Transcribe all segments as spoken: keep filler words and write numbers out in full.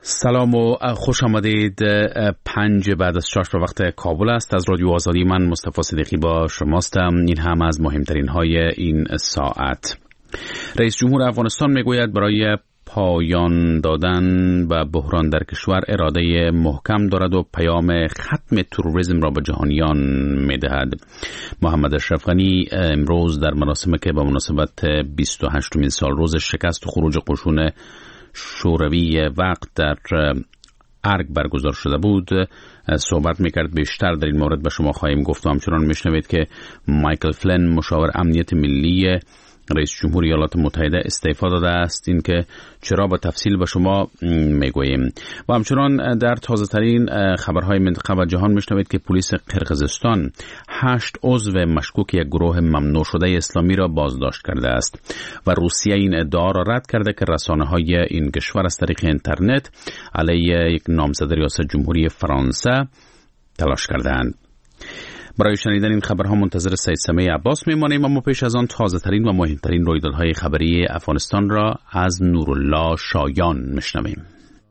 سلام و خوش آمدید. پنج بعد از شش به وقت کابل است. از رادیو آزادی من مصطفی صدیقی با شماستم. این هم از مهمترین های این ساعت. رئیس جمهور افغانستان میگوید برای پایان دادن و بحران در کشور اراده محکم دارد و پیام ختم تروریسم را به جهانیان میدهد. محمد اشرف غنی امروز در مراسمی که به مناسبت بیست و هشتمین سال روز شکست و خروج قشون شوروی وقت در ارگ برگزار شده بود صحبت میکرد. بیشتر در این مورد به شما خواهیم گفت و همچنان میشنوید که مایکل فلین مشاور امنیت ملی رئیس جمهور ایالات متحده استعفا داده است. این که چرا به تفصیل به شما میگوییم. و همچنان در تازه ترین خبرهای منطقه و جهان میشنوید که پلیس قرقیزستان هشت عضو مشکوک یک گروه ممنوع شده اسلامی را بازداشت کرده است و روسیه این ادعا را رد کرده که رسانه‌های این کشور از طریق اینترنت علیه یک نامزد ریاست جمهوری فرانسه تلاش کردند. برای شنیدن این خبرها منتظر سید سمیع عباس میمانیم، اما پیش از آن تازه ترین و مهمترین رویدادهای خبری افغانستان را از نورالله شایان میشنویم.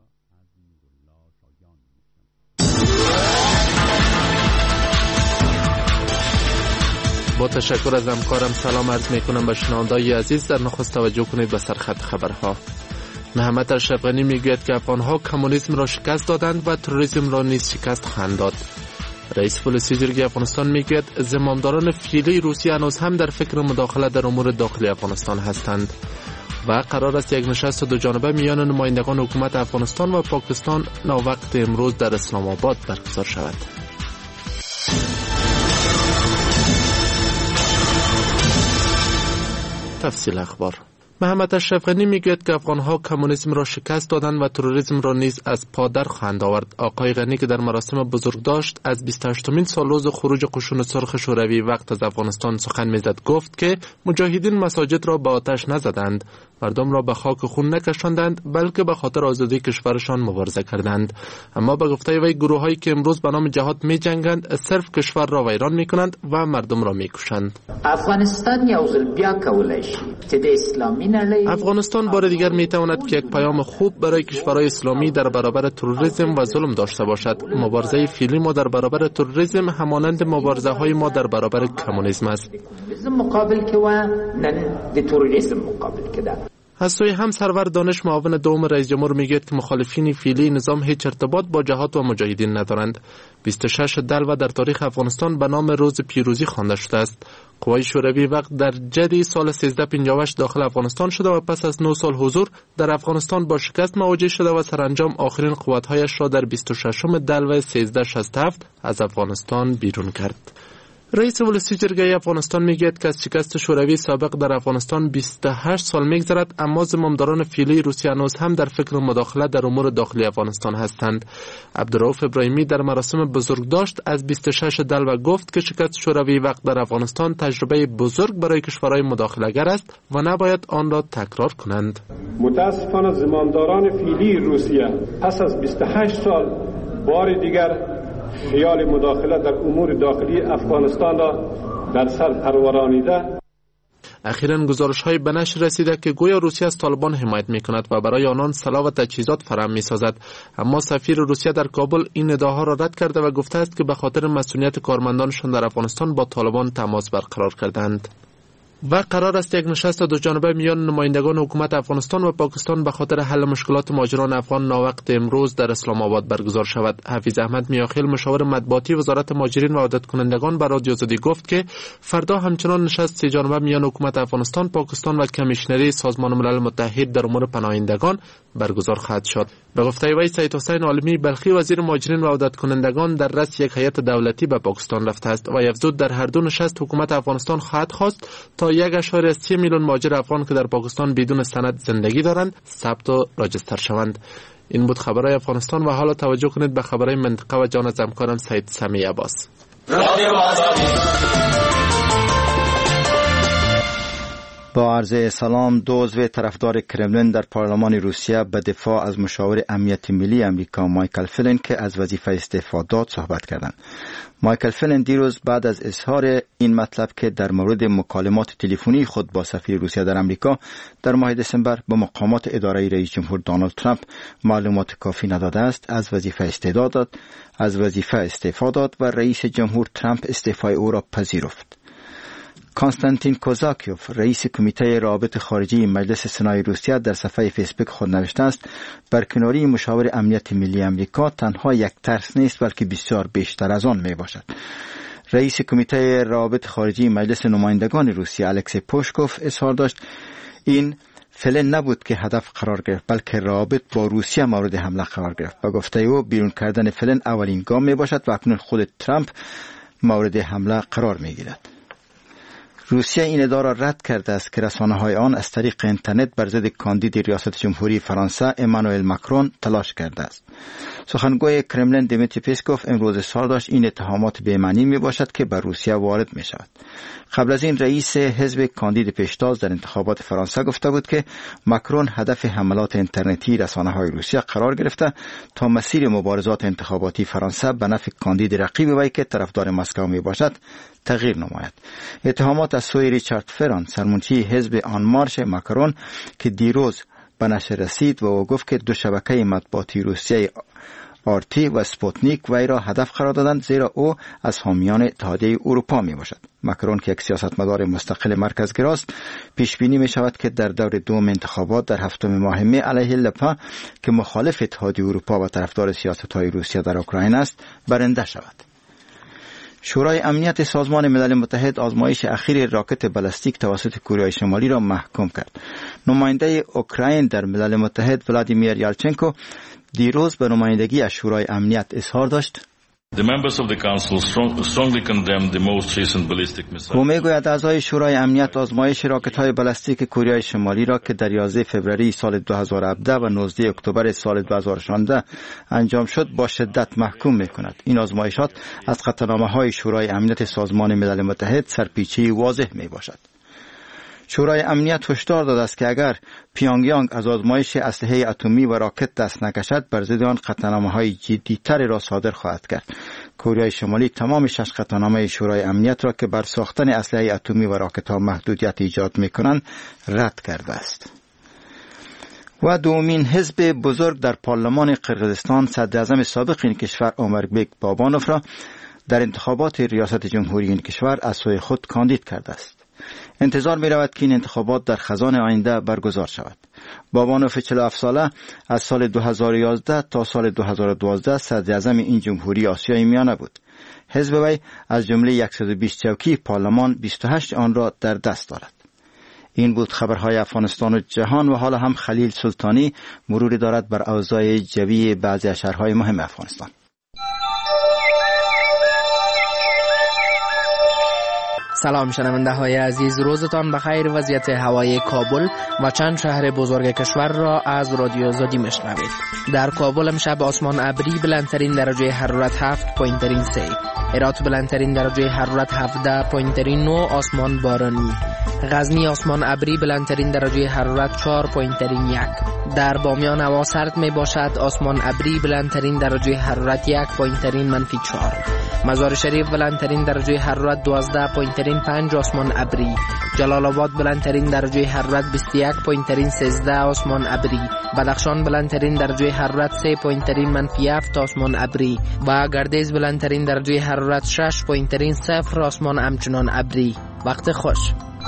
با تشکر از همکارم سلام عرض میکنم به شنوندگان عزیز. در نخست توجه کنید به سرخط خبرها. محمد اشرف غنی میگوید که افغانها کمونیسم را شکست دادند و تروریسم را نیز شکست خواهند داد. رئیس پلیس جرگه افغانستان میگوید زمامداران فعلی روسیه هنوز هم در فکر مداخله در امور داخلی افغانستان هستند و قرار است یک نشست دو جانبه میان نمایندگان حکومت افغانستان و پاکستان وقت امروز در اسلام آباد برگزار شود. تفصیل اخبار. محمد اشرف غنی میگوید که افغانها کمونیسم را شکست دادند و تروریسم را نیز از پا در خواهند آورد. آقای غنی که در مراسم بزرگداشت از بیست و هشتمین سال روز خروج قشون سرخ شوروی وقت از افغانستان سخن میزد گفت که مجاهدین مساجد را به آتش نزدند، مردم را به خاک خون نکشاندند، بلکه به خاطر آزادی کشورشان مبارزه کردند. اما به گفته وی گروهایی که امروز به نام جهاد می جنگند صرف کشور را ویران می کنند و مردم را می کشند. افغانستان یو ځل بیا کولای شي چې د اسلامي نړۍ افغانستان بار دیگر می تواند که یک پیام خوب برای کشورهای اسلامی در برابر تروریسم و ظلم داشته باشد. مبارزه فعلی ما در برابر تروریسم همانند مبارزه های ما در برابر کمونیسم است. مقابل که و نن د تروریسم مقابل که ده. از سوی هم سرور دانش معاون دوم رئیس جمهور میگوید که مخالفین فعلی نظام هیچ ارتباط با جهاد و مجاهدین ندارند. بیست و شش دلو در تاریخ افغانستان به نام روز پیروزی خوانده شده است. قوای شوروی وقت در جدی سال سیزده پنجاه و هشت داخل افغانستان شده و پس از نه سال حضور در افغانستان با شکست مواجه شده و سرانجام آخرین قوت‌هایش را در بیست و ششم دلو سیزده شصت و هفت از افغانستان بیرون کرد. رئیس ولسی جرگه افغانستان میگوید که از شکست شوروی سابق در افغانستان بیست و هشت سال میگذرد، اما زمامداران فعلی روسیه هنوز هم در فکر مداخله در امور داخلی افغانستان هستند. عبدالرؤوف ابراهیمی در مراسم بزرگداشت از بیست و شش دلو گفت که شکست شوروی وقت در افغانستان تجربه بزرگ برای کشورهای مداخله‌گر است و نباید آن را تکرار کنند. متاسفانه زمامداران فعلی روسیه پس از بیست و هشت سال بار دیگر خیال مداخله در امور داخلی افغانستان را در سر پرورانیده. اخیراً گزارش‌های به نشر رسیده که گویا روسیه از طالبان حمایت می‌کند و برای آنان سلاح و تجهیزات فراهم می‌سازد، اما سفیر روسیه در کابل این ادعاها را رد کرده و گفته است که به خاطر مسئولیت کارمندانشان در افغانستان با طالبان تماس برقرار کردند. و قرار است یک نشست دو جانبه میان نمایندگان حکومت افغانستان و پاکستان به خاطر حل مشکلات مهاجران افغان ناوقت امروز در اسلام آباد برگزار شود. حفیظ احمد میاخیل مشاور مطبوعاتی وزارت مهاجرین و عودت کنندگان به رادیو آزادی گفت که فردا همچنان نشست سه جانبه میان حکومت افغانستان، پاکستان و کمیشنری سازمان ملل متحد در امور پناهندگان برگزار خواهد شد. به گفته وی سید حسین عالمی بلخی وزیر مهاجرین و عودت کنندگان در رأس یک هیئت دولتی به پاکستان رفته است و افزود در هر دو نشست حکومت افغانستان خواهد خواست تا یک اشاره سی میلیون مهاجر افغان که در پاکستان بدون سند زندگی دارند ثبت و راجستر شوند. این بود خبرهای افغانستان و حالا توجه کنید به خبرهای منطقه و جان از همکارم سید سمیع عباس. با عرض سلام، دو عضو طرفدار کرملین در پارلمان روسیه به دفاع از مشاور امنیت ملی امریکا مایکل فلین که از وظیفه استعفا داد صحبت کردند. مایکل فلین دیروز بعد از اظهار این مطلب که در مورد مکالمات تلفنی خود با سفیر روسیه در امریکا در ماه دسامبر به مقامات اداره رئیس جمهور دونالد ترامپ معلومات کافی نداده است، از وظیفه استعفا داد، از وظیفه استعفا داد و رئیس جمهور ترامپ استعفای او را پذیرفت. کنستانتین کوزاکیوف، رئیس کمیته روابط خارجی مجلس سنای روسیه، در صفحه فیسبوک خود نوشته است: برکناری مشاور امنیت ملی امریکا تنها یک ترس نیست بلکه بسیار بیشتر از آن می باشد. رئیس کمیته روابط خارجی مجلس نمایندگان روسیه الکسی پوشکوف اظهار داشت این فلین نبود که هدف قرار گرفت بلکه روابط با روسیه مورد حمله قرار گرفت. با گفته او بیرون کردن فلین اولین گام می باشد و اکنون خود ترامپ مورد حمله قرار می گیرد. روسیه این ادعا را رد کرده است که رسانه‌های آن از طریق اینترنت بر ضد کاندید ریاست جمهوری فرانسه امانوئل ماکرون تلاش کرده است. سخنگوی کرملین دیمیتری پسکوف امروز اظهار داشت این اتهامات بی‌معنی میباشد که بر روسیه وارد می شود. قبل از این رئیس حزب کاندید پیشتاز در انتخابات فرانسه گفته بود که ماکرون هدف حملات اینترنتی رسانه‌های روسیه قرار گرفته تا مسیر مبارزات انتخاباتی فرانسه به نفع کاندید رقیب وی که طرفدار مسکو می باشد تغییر نماید. اتهامات از سوی ریچارد فران، سرمنشی حزب آن مارش ماکرون، که دیروز به نشر رسید و او گفت که دو شبکه مطبوعاتی روسیه آرتی و سپوتنیک وی را هدف قرار دادند زیرا او از حامیان اتحادیه اروپا می باشد. ماکرون که یک سیاستمدار مستقل مرکزگراست، پیش بینی می شود که در دور دوم انتخابات در هفتم ماه می علیه لپن که مخالف اتحادیه اروپا و طرفدار سیاست‌های روسیه در اوکراین است برنده شود. شورای امنیت سازمان ملل متحد آزمایش اخیر راکت بالستیک توسط کره شمالی را محکوم کرد. نماینده اوکراین در ملل متحد ولادیمیر یالچنکو دیروز به نمایندگی از شورای امنیت اظهار داشت: The members of the council strong, strongly condemn the most recent ballistic missile. او میگوید اعضای شورای امنیت آزمایش راکت‌های بالستیک کره شمالی را که در یازده فوریه سال دو هزار و هفده و نوزده اکتبر سال دو هزار و شانزده انجام شد با شدت محکوم می‌کند. این آزمایشات از قطعنامه‌های شورای امنیت سازمان ملل متحد سرپیچی واضح میباشد. شورای امنیت هشدار داده است که اگر پیونگیانگ از آزمایش اسلحه اتمی و راکت دست نکشد بر ضد آن قطعنامه‌های جدی‌تر را صادر خواهد کرد. کره شمالی تمام شش قطعنامه شورای امنیت را که بر ساختن اسلحه اتمی و راکت‌ها محدودیت ایجاد می‌کنند رد کرده است. و دومین حزب بزرگ در پارلمان قرقیزستان، صدر اعظم سابق این کشور اومربک بابانوف را در انتخابات ریاست جمهوری این کشور از سوی خود کاندید کرده است. انتظار می رود که این انتخابات در خزان آینده برگزار شود. بابانوف چهل و هفت ساله از سال دو هزار و یازده تا سال دو هزار و دوازده صدر اعظم این جمهوری آسیای میانه بود. حزب وی از جمله صد و بیست چوکی پارلمان بیست و هشت آن را در دست دارد. این بود خبرهای افغانستان و جهان و حالا هم خلیل سلطانی مرور دارد بر اوضاع جوی بعضی از شهرهای مهم افغانستان. سلام شنونده های عزیز، روزتان بخیر. وضعیت هوای کابل و چند شهر بزرگ کشور را از رادیو زادی میشنوید. در کابل امشب آسمان ابری، بلندترین درجه حرارت هفت پوینت سه. هرات بلندترین درجه حرارت هفده پوینت نه، آسمان بارانی. غزنی آسمان ابری، بلندترین درجه حرارت چهار پوینت یک. در بامیان هوا سرد می باشد، آسمان ابری، بلندترین درجه حرارت یک پوینت منفی چهار. مزار شریف بلندترین درجه حرارت دوازده پوینت پنج، آسمان ابری. جلال آباد بلندترین درجه حرارت بیست و یک پوینت سیزده، آسمان ابری. بدخشان بلندترین درجه حرارت سه پوینت منفی هفت، آسمان ابری. و گردیز بلندترین درجه حرارت شش پوینت صفر، آسمان همچنان ابری. وقت خوش.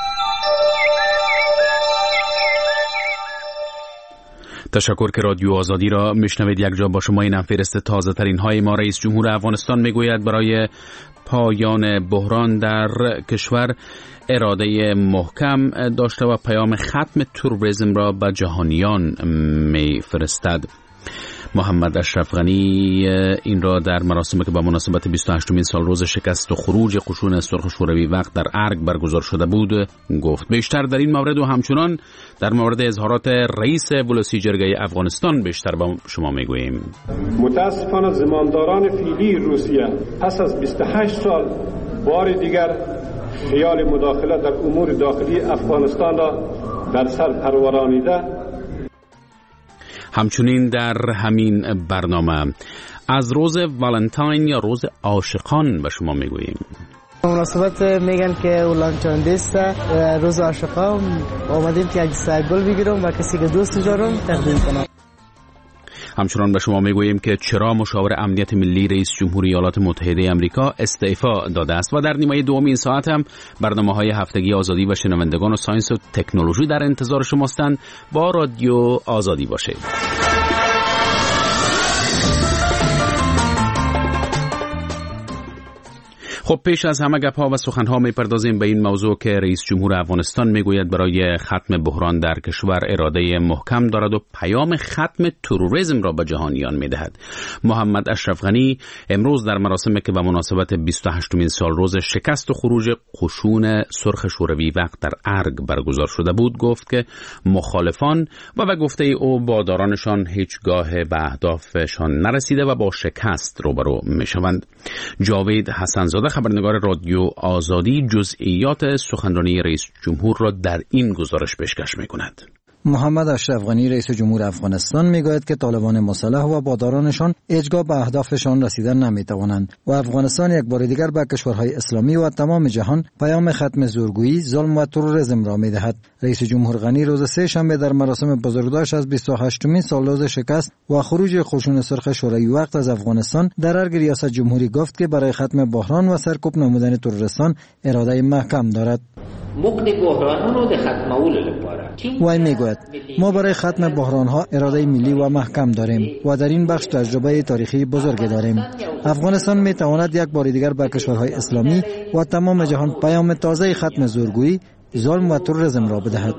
تشکر که رادیو آزادی را میشنوید. یک جا با شما این فهرست تازه ترین های ما. رئیس جمهور افغانستان میگوید برای پایان بحران در کشور اراده محکم داشته و پیام ختم تروریسم را به جهانیان میفرستد. محمد اشرف غنی این را در مراسمی که با مناسبت بیست و هشتمین سال روز شکست و خروج قشون سرخ شوروی وقت در ارگ برگزار شده بود گفت. بیشتر در این مورد و همچنان در مورد اظهارات رئیس ولسی جرگه افغانستان بیشتر با شما میگوییم. متاسفانه زمامداران فعلی روسیه پس از بیست و هشت سال بار دیگر خیال مداخله در امور داخلی افغانستان را در سر پرورانیده. همچنین در همین برنامه از روز والنتاین یا روز عاشقان به شما میگوییم. مناسبت میگن که ولنتاین روز عاشقان، اومدیم که یک سر گل بگیرم و کسی که دوست دارم تقدیم کنم. همچنان به شما میگوییم که چرا مشاور امنیت ملی رئیس جمهوری ایالات متحده آمریکا استعفا داده است و در نیمه دوم این ساعت هم برنامه‌های هفتگی آزادی و شنوندگان و ساینس و تکنولوژی در انتظار شماستند. با رادیو آزادی باشید. خب پیش از همه گپ‌ها و سخن‌ها می‌پردازیم به این موضوع که رئیس جمهور افغانستان میگوید برای ختم بحران در کشور اراده محکم دارد و پیام ختم تروریسم را به جهانیان می‌دهد. محمد اشرف غنی امروز در مراسمی که به مناسبت بیست و هشتمین سال روز شکست و خروج قشون سرخ شوروی وقت در ارگ برگزار شده بود گفت که مخالفان و به گفته او بادارانشان هیچگاه به اهدافشان نرسیده و با شکست روبرو می‌شوند. جاوید حسن‌زاده خبرنگار رادیو آزادی جزئیات سخنرانی رئیس جمهور را در این گزارش پیشکش می‌کند. محمد اشرف غنی رئیس جمهور افغانستان میگوید که طالبان مسلح و بادارانشان هیچگاه به اهدافشان رسیدن نمیتوانند و افغانستان یک بار دیگر به کشورهای اسلامی و تمام جهان پیام ختم زورگویی، ظلم و تروریسم را میدهد. رئیس جمهور غنی روز سه شنبه در مراسم بزرگداشت از بیست و هشتمین سالروز شکست و خروج قشون سرخ شوروی وقت از افغانستان در ارگ ریاست جمهوری گفت که برای ختم بحران و سرکوب نمودن تروریستان اراده محکم دارد. وی میگوید ما برای ختم بحران ها اراده ملی و محکم داریم و در این بخش تجربه تاریخی بزرگی داریم. افغانستان می تواند یک بار دیگر به کشورهای اسلامی و تمام جهان پیام تازه ختم زورگویی، ظلم و تروریسم را بدهد.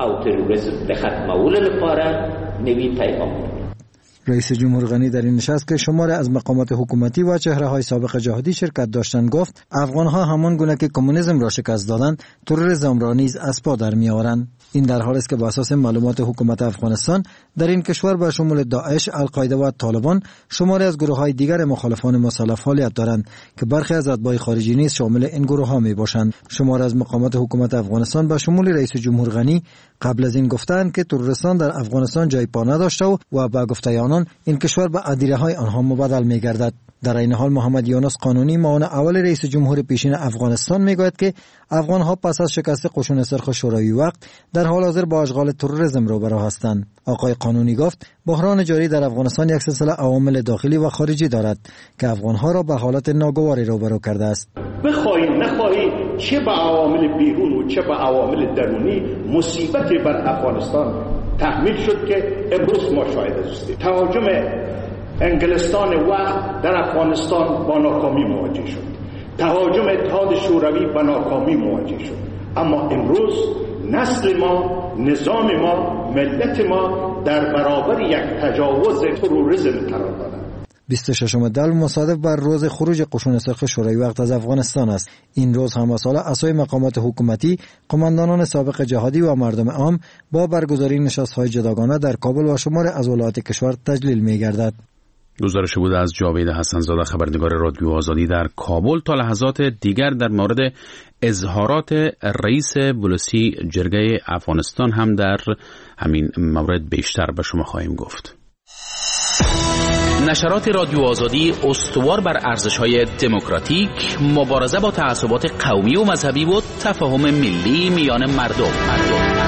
رئیس جمهور غنی در این نشست که شماری از مقامات حکومتی و چهره‌های سابق جهادی شرکت داشتند گفت افغان‌ها همان گونه که کمونیسم را شکست دادند تروریسم را نیز از پا در می‌آورند. این در حالی است که بر اساس معلومات حکومت افغانستان در این کشور به شمول داعش، القاعده و طالبان شماری از گروه‌های دیگر مخالفان مسلح فعالیت دارند که برخی از اتباع خارجی نیز شامل این گروه‌ها می‌باشند. شماری از مقامات حکومت افغانستان به شمول رئیس جمهور غنی قبل از این گفتند که تروریستان در افغانستان جای پا نداشته و, و به گفته آنان این کشور به ادیره‌های آنها مبادل می‌گردد. در این حال محمد یونس قانونی معاون اول رئیس جمهور پیشین افغانستان میگوید که افغان‌ها پس از شکست قشون سرخ شوروی وقت در حال حاضر با اشغال تروریسم روبرو هستند. آقای قانونی گفت بحران جاری در افغانستان یک سلسله عوامل داخلی و خارجی دارد که افغان‌ها را به حالت ناگواری روبرو کرده است. بخواهید نخواهید چه به عوامل بیرون و چه به عوامل درونی مصیبتی بر افغانستان تحمیل شد که امروز ما شاهد هستیم. تهاجم انگلستان وقت در افغانستان با ناکامی مواجه شد. تهاجم اتحاد شوروی با ناکامی مواجه شد. اما امروز نسل ما، نظام ما، ملت ما در برابر یک تجاوز تروریسم قرار دارد. بیست و ششم دلو مصادف بر روز خروج قشون سرخ شوروی وقت از افغانستان است. این روز هم سال اسای مقامات حکومتی، قماندانان سابق جهادی و مردم عام با برگزاری نشست‌های جداگانه در کابل و شمار از ولایات کشور تجلیل می‌گردد. گزارش بود از جاوید حسن‌زاده خبرنگار رادیو آزادی در کابل. تا لحظات دیگر در مورد اظهارات رئیس ولسی جرگه افغانستان هم در همین مورد بیشتر به شما خواهیم گفت. نشرات رادیو آزادی استوار بر ارزش‌های دموکراتیک، مبارزه با تعصبات قومی و مذهبی و تفاهم ملی میان مردم. مردم.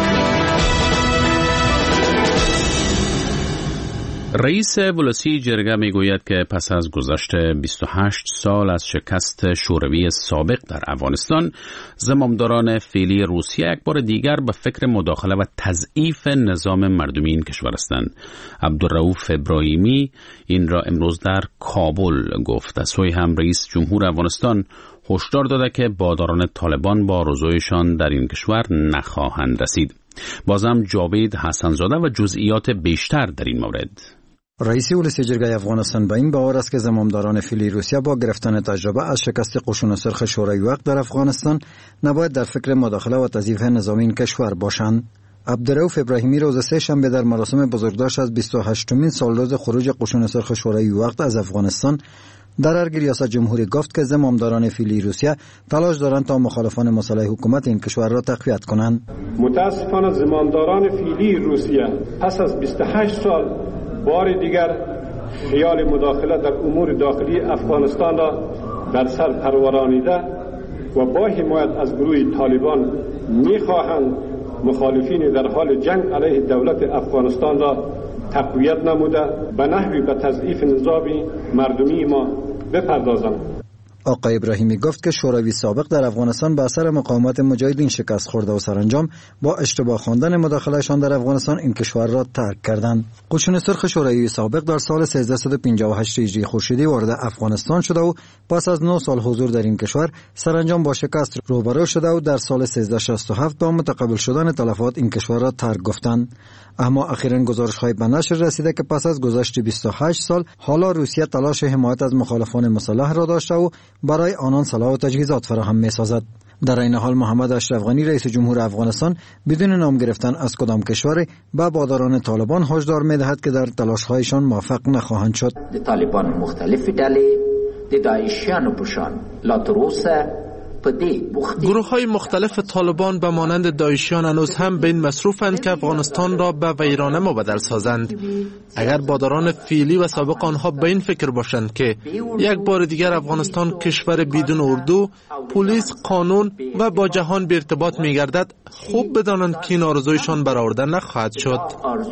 رئیس ولسی جرگه میگوید که پس از گذشت بیست و هشت سال از شکست شوروی سابق در افغانستان، زمامداران فعلی روسیه یک بار دیگر به فکر مداخله و تضعیف نظام مردمی این کشور هستند. عبدالرؤوف ابراهیمی این را امروز در کابل گفت. از سوی هم رئیس جمهور افغانستان هشدار داده که باداران طالبان با آرزویشان در این کشور نخواهند رسید. بازم جاوید حسن‌زاده و جزئیات بیشتر در این مورد. رئیس ولسی جرگه افغانستان به این باور است که زمامداران فعلی روسیه با گرفتن تجربه از شکست قشون سرخ شوروی وقت در افغانستان نباید در فکر مداخله و تضعیف نظامی این کشور باشند. عبدالرؤوف ابراهیمی روز سه شنبه در مراسم بزرگداشت از بیست و هشتمین سالروز خروج قشون سرخ شوروی وقت از افغانستان در ارگ ریاست جمهوری گفت که زمامداران فعلی روسیه تلاش دارند تا مخالفان مسلح حکومت این کشور را تقویت کنند. متاسفانه زمامداران فعلی روسیه پس از بیست و هشت سال بار دیگر خیال مداخله در امور داخلی افغانستان را در سر پرورانیده و با حمایت از گروه طالبان می‌خواهند مخالفین در حال جنگ علیه دولت افغانستان را تقویت نموده به نحوی به تضعیف نظام مردمی ما بپردازند. آقای ابراهیمی گفت که شوروی سابق در افغانستان به اثر مقاومت مجاهدین شکست خورده و سرانجام با اشتباه خواندن مداخلهشان در افغانستان این کشور را ترک کردند. قشون سرخ شوروی سابق در سال سیزده پنجاه و هشت هجری خورشیدی وارد افغانستان شده و پس از نه سال حضور در این کشور سرانجام با شکست روبرو شده و در سال سیزده شصت و هفت با متقبل شدن تلفات این کشور را ترک گفتند. اما اخیراً گزارش‌های به نشر رسیده که پس از گذشت بیست و هشت سال حالا روسیه تلاش حمایت از مخالفان مسلح را داشته و برای آنان سلاح و تجهیزات فراهم می‌سازد. در این حال محمد اشرف غنی رئیس جمهور افغانستان بدون نام گرفتن از کدام کشور به باداران طالبان هشدار می‌دهد که در تلاش‌هایشان موفق نخواهند شد. طالبان مختلف ډلې د داعشیانو په شان لا تر اوسه گروه های مختلف طالبان به مانند داعشیان هنوز هم به این مصروفند که افغانستان را به ویرانه مبدل سازند. اگر باداران فعلی و سابق آنها به این فکر باشند که یک بار دیگر افغانستان کشور بدون اردو، پلیس، قانون و با جهان به ارتباط می گردد، خوب بدانند که این آرزویشان برآورده نخواهد شد.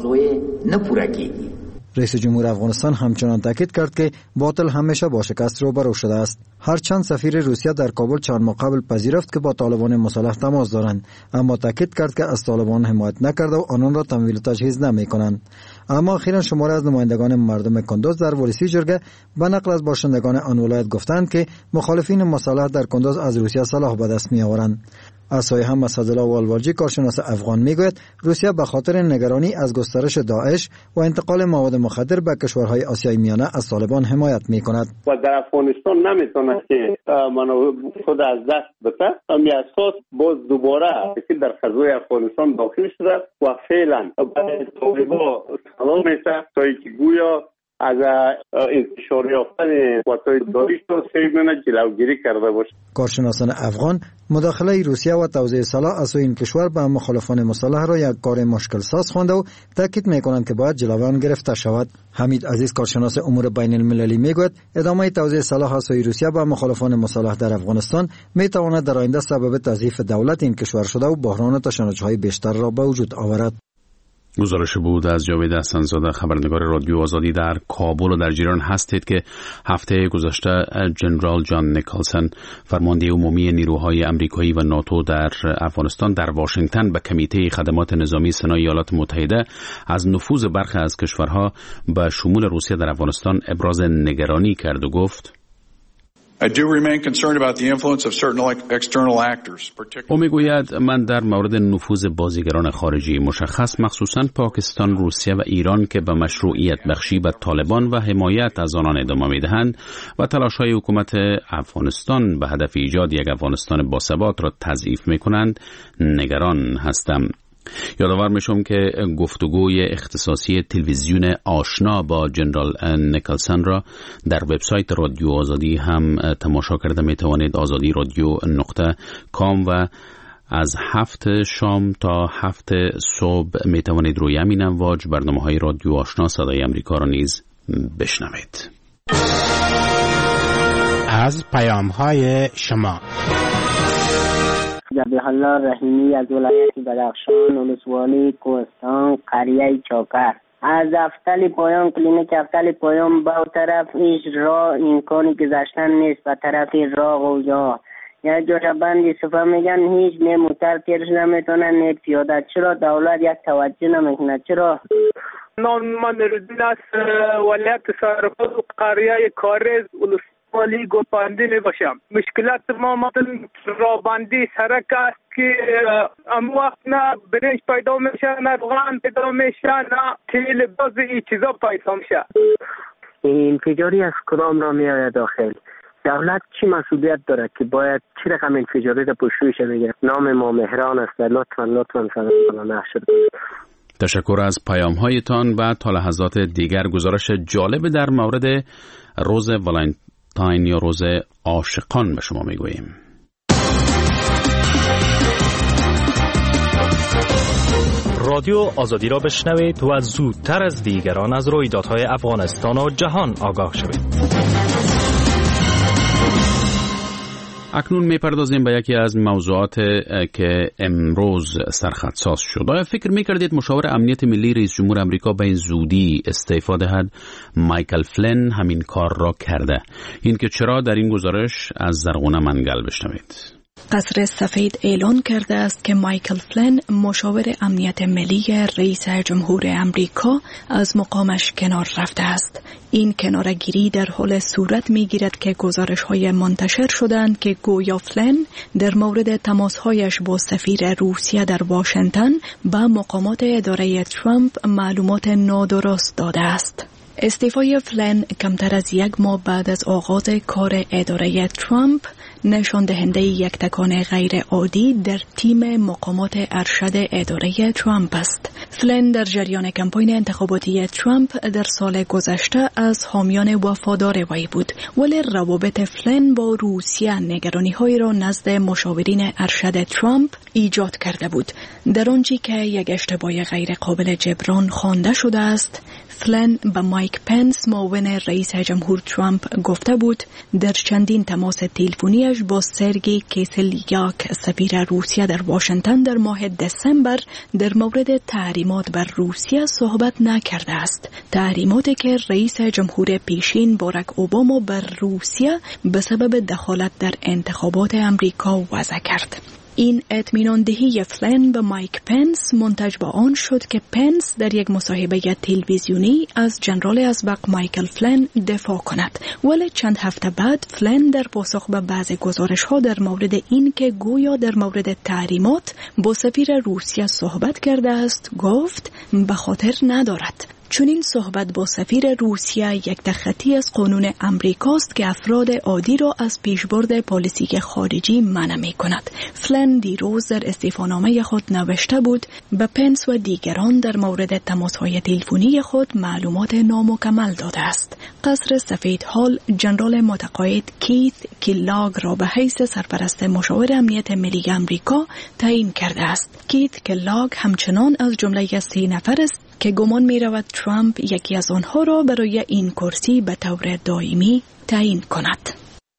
رئیس جمهور افغانستان همچنان تاکید کرد که باطل همیشه با شکست روبرو شده است. هرچند سفیر روسیه در کابل چند ماه قبل پذیرفت که با طالبان مسلح تماس دارند، اما تاکید کرد که از طالبان حمایت نکرده و آنان را تمویل و تجهیز نمی کنند. اما اخیراً شماری از نمایندگان مردم کندوز در ورسی جرگه به نقل از باشندگان آن ولایت گفتند که مخالفین مسلح در کندوز از روسیه سلاح به دست می آورند. اسای هم اسدالله والوالجی کارشناس افغان میگوید روسیه به خاطر نگرانی از گسترش داعش و انتقال مواد مخدر به کشورهای آسیای میانه از طالبان حمایت میکند. و در افغانستان نمیتونه که منو خود از دست بده. امی اساس باز دوباره در فضای افغانستان داخل شده و فعلا طالبان سلام میشه تا اینکه گویا از انتشار یافتن قوت‌های داعش رو سیمونه جلوگیری کرده باشه. کارشناسان افغان مداخله روسیه و توزیع سلاح از این کشور به مخالفان مسلح را یک کار مشکل ساز خوانده و تاکید میکنند که باید جلوی آن گرفته شود. حمید عزیز کارشناس امور بین المللی میگوید ادامه توزیع سلاح از روسیه به مخالفان مسلح در افغانستان میتواند در آینده سبب تضعیف دولت این کشور شده و بحران و تشنج‌های بیشتر را به وجود آورد. گزارش بود از جاوید حسن‌زاده، خبرنگار رادیو آزادی در کابل. و در جریان هستید که هفته گذشته جنرال جان نیکلسن، فرمانده عمومی نیروهای آمریکایی و ناتو در افغانستان، در واشنگتن به کمیته خدمات نظامی سنای ایالات متحده از نفوذ برخی از کشورها به شمول روسیه در افغانستان ابراز نگرانی کرد و گفت او میگوید من در مورد نفوذ بازیگران خارجی مشخص مخصوصاً پاکستان، روسیه و ایران که به مشروعیت بخشی به طالبان و حمایت از آنان ادامه میدهند و تلاش‌های حکومت افغانستان به هدف ایجاد یک افغانستان باثبات را تضعیف میکنند نگران هستم. یادآور میشم که گفتگوی اختصاصی تلویزیون آشنا با جنرال نیکلسن را در وبسایت رادیو آزادی هم تماشا کرده میتوانید. آزادی رادیو نقطه کام و از هفت شام تا هفت صبح میتوانید روی همین امواج برنامه های رادیو آشنا صدای امریکا را نیز بشنوید. از پیام های شما ذبیح الله رحیمی از ولایت بدخشان، ولسوالی کوهستان، قریه چاکر. از افتل پایان، کلینیک افتل پایان به طرف هیچ راه امکانی گذشتن نیست، به طرف راه و جا یک جا بندی صفحه میگن هیچ نه موتر تیرش نمیتونه نه پیاده. چرا دولت یک توجه نمیکنه؟ چرا؟ نام من نوردین است، ولایت سرپل، قریه کارز، ولی گوپاندی نباشم. مشکلات ما مثلا رابندی سرک است که ام وقت نه برنج پیدا میشه، نه روغن پیدا میشه، نه تیل باز این چیزا پیدا میشه. این انفجاری از کدام را میآید داخل؟ دولت چی مسئولیت داره که باید چی رقم انفجاری را پشتوش بگیره؟ نام ما مهران است، لطفا لطفا سلام نشر کنید. تشکر از پیام هایتان و تا لحظات دیگر. گزارش جالب در مورد روز ولنتاین یا روز عاشقان به شما میگوییم. رادیو آزادی را بشنوید و زودتر از دیگران از رویدادهای افغانستان و جهان آگاه شوید. اکنون میپردازیم به یکی از موضوعات که امروز سرخطساز شد. آیا فکر میکردید مشاور امنیت ملی رئیس جمهور امریکا به این زودی استعفا دهد؟ مایکل فلین همین کار را کرده. این که چرا، در این گزارش از زرغونه منگل بشنوید. قصر سفید اعلان کرده است که مایکل فلین مشاور امنیت ملی رئیس جمهور امریکا از مقامش کنار رفته است. این کنارگیری در حال صورت می‌گیرد که گزارش‌های منتشر شدند که گویا فلین در مورد تماس‌هایش با سفیر روسیه در واشنگتن به مقامات اداره ترامپ معلومات نادرست داده است. استعفای فلین کمتر از یک ماه بعد از آغاز کار اداره ترامپ نشان دهنده یک تکان غیر عادی در تیم مقامات ارشد اداره ترامپ است. فلین در جریان کمپاین انتخاباتی ترامپ در سال گذشته از حامیان وفادار وی بود، ولی روابط فلین با روسیه نگرانی‌هایی را نزد مشاورین ارشد ترامپ ایجاد کرده بود. در آنچه که یک اشتباه غیر قابل جبران خوانده شده است، فلین به مایک پنس معاون رئیس جمهور ترامپ گفته بود در چندین تماس تلفنیش با سرگئی کیسلیاک سفیر روسیه در واشنگتن در ماه دسامبر در مورد تحریمات بر روسیه صحبت نکرده است. تحریماتی که رئیس جمهور پیشین باراک اوباما بر روسیه به سبب دخالت در انتخابات امریکا وضع کرد. این اطمینان دهی فلین به مایک پنس منتج به آن شد که پنس در یک مصاحبه تلویزیونی از جنرال اسبق مایکل فلین دفاع کند، ولی چند هفته بعد فلین در پاسخ به بعضی گزارش‌ها در مورد این که گویا در مورد تحریمات با سفیر روسیه صحبت کرده است گفت به خاطر ندارد. چون این صحبت با سفیر روسیه یک تخطی از قانون امریکاست که افراد عادی را از پیشبرد پالیسی خارجی منع می کند. فلین دیروز در استعفانامه خود نوشته بود به پنس و دیگران در مورد تماس‌های تلفنی خود معلومات نامکمل داده است. قصر سفید حال جنرال متقاعد کیت کلاگ را به حیث سرپرست مشاور امنیت ملی امریکا تعیین کرده است. کیت کلاگ همچنان از جمله سه نفر است که گمان می رود ترامپ یکی از آنها را برای این کرسی به طور دائمی تعیین کند.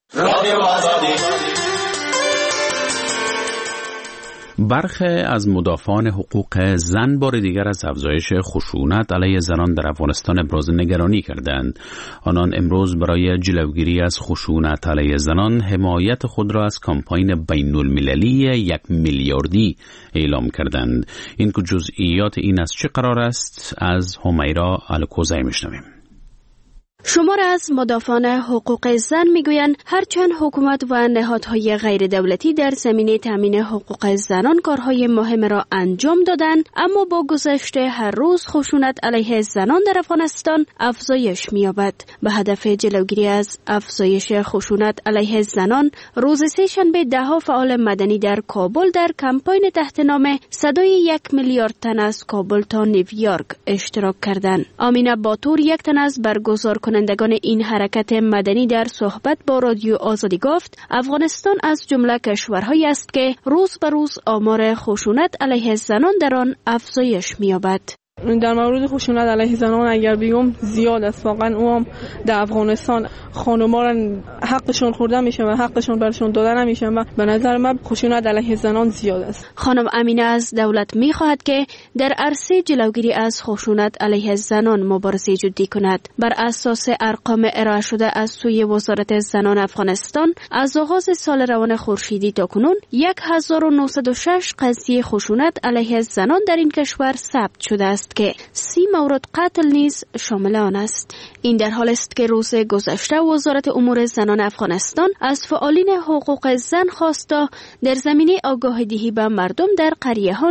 برخی از مدافعان حقوق زن بار دیگر از افزایش خشونت علیه زنان در افغانستان ابراز نگرانی کردند. آنان امروز برای جلوگیری از خشونت علیه زنان حمایت خود را از کمپاین بین المللی یک میلیاردی اعلام کردند. این که جزئیات این از چه قرار است از همیرا الکوزی میشنویم. شمار از مدافعان حقوق زن میگویند هرچند حکومت و نهادهای غیر دولتی در زمینه تامین حقوق زنان کارهای مهم را انجام دادند، اما با گذشت هر روز خشونت علیه زنان در افغانستان افزایش می‌یابد. به هدف جلوگیری از افزایش خشونت علیه زنان، روز سه شنبه ده‌ها فعال مدنی در کابل در کمپاین تحت نام صدای یک میلیارد تن از کابل تا نیویورک اشتراک کردند. آمینه باتور یک تن از برگزار کنندگان این حرکت مدنی در صحبت با رادیو آزادی گفت افغانستان از جمله کشورهایی است که روز به روز آمار خشونت علیه زنان در آن افزایش می‌یابد. در مورد خشونت علیه زنان اگر بگم زیاد است. واقعا اون در افغانستان خانم‌ها را حقشون خورده میشه و حقشون برشون داده نمیشه و به نظر من خشونت علیه زنان زیاد است. خانم امینه از دولت میخواهد که در عرصه جلوگیری از خشونت علیه زنان مبارزه جدی کند. بر اساس ارقام ارائه شده از سوی وزارت زنان افغانستان از آغاز سال روان خورشیدی تا کنون هزار و نهصد و شش قضیه خشونت علیه زنان در این کشور ثبت شده است که سی مورد قتل نیز شامل آن است. این در حال است که روز گذشته وزارت امور زنان افغانستان از فعالین حقوق زن خواسته در زمینه آگاهی دهی به مردم در قریه ها نیز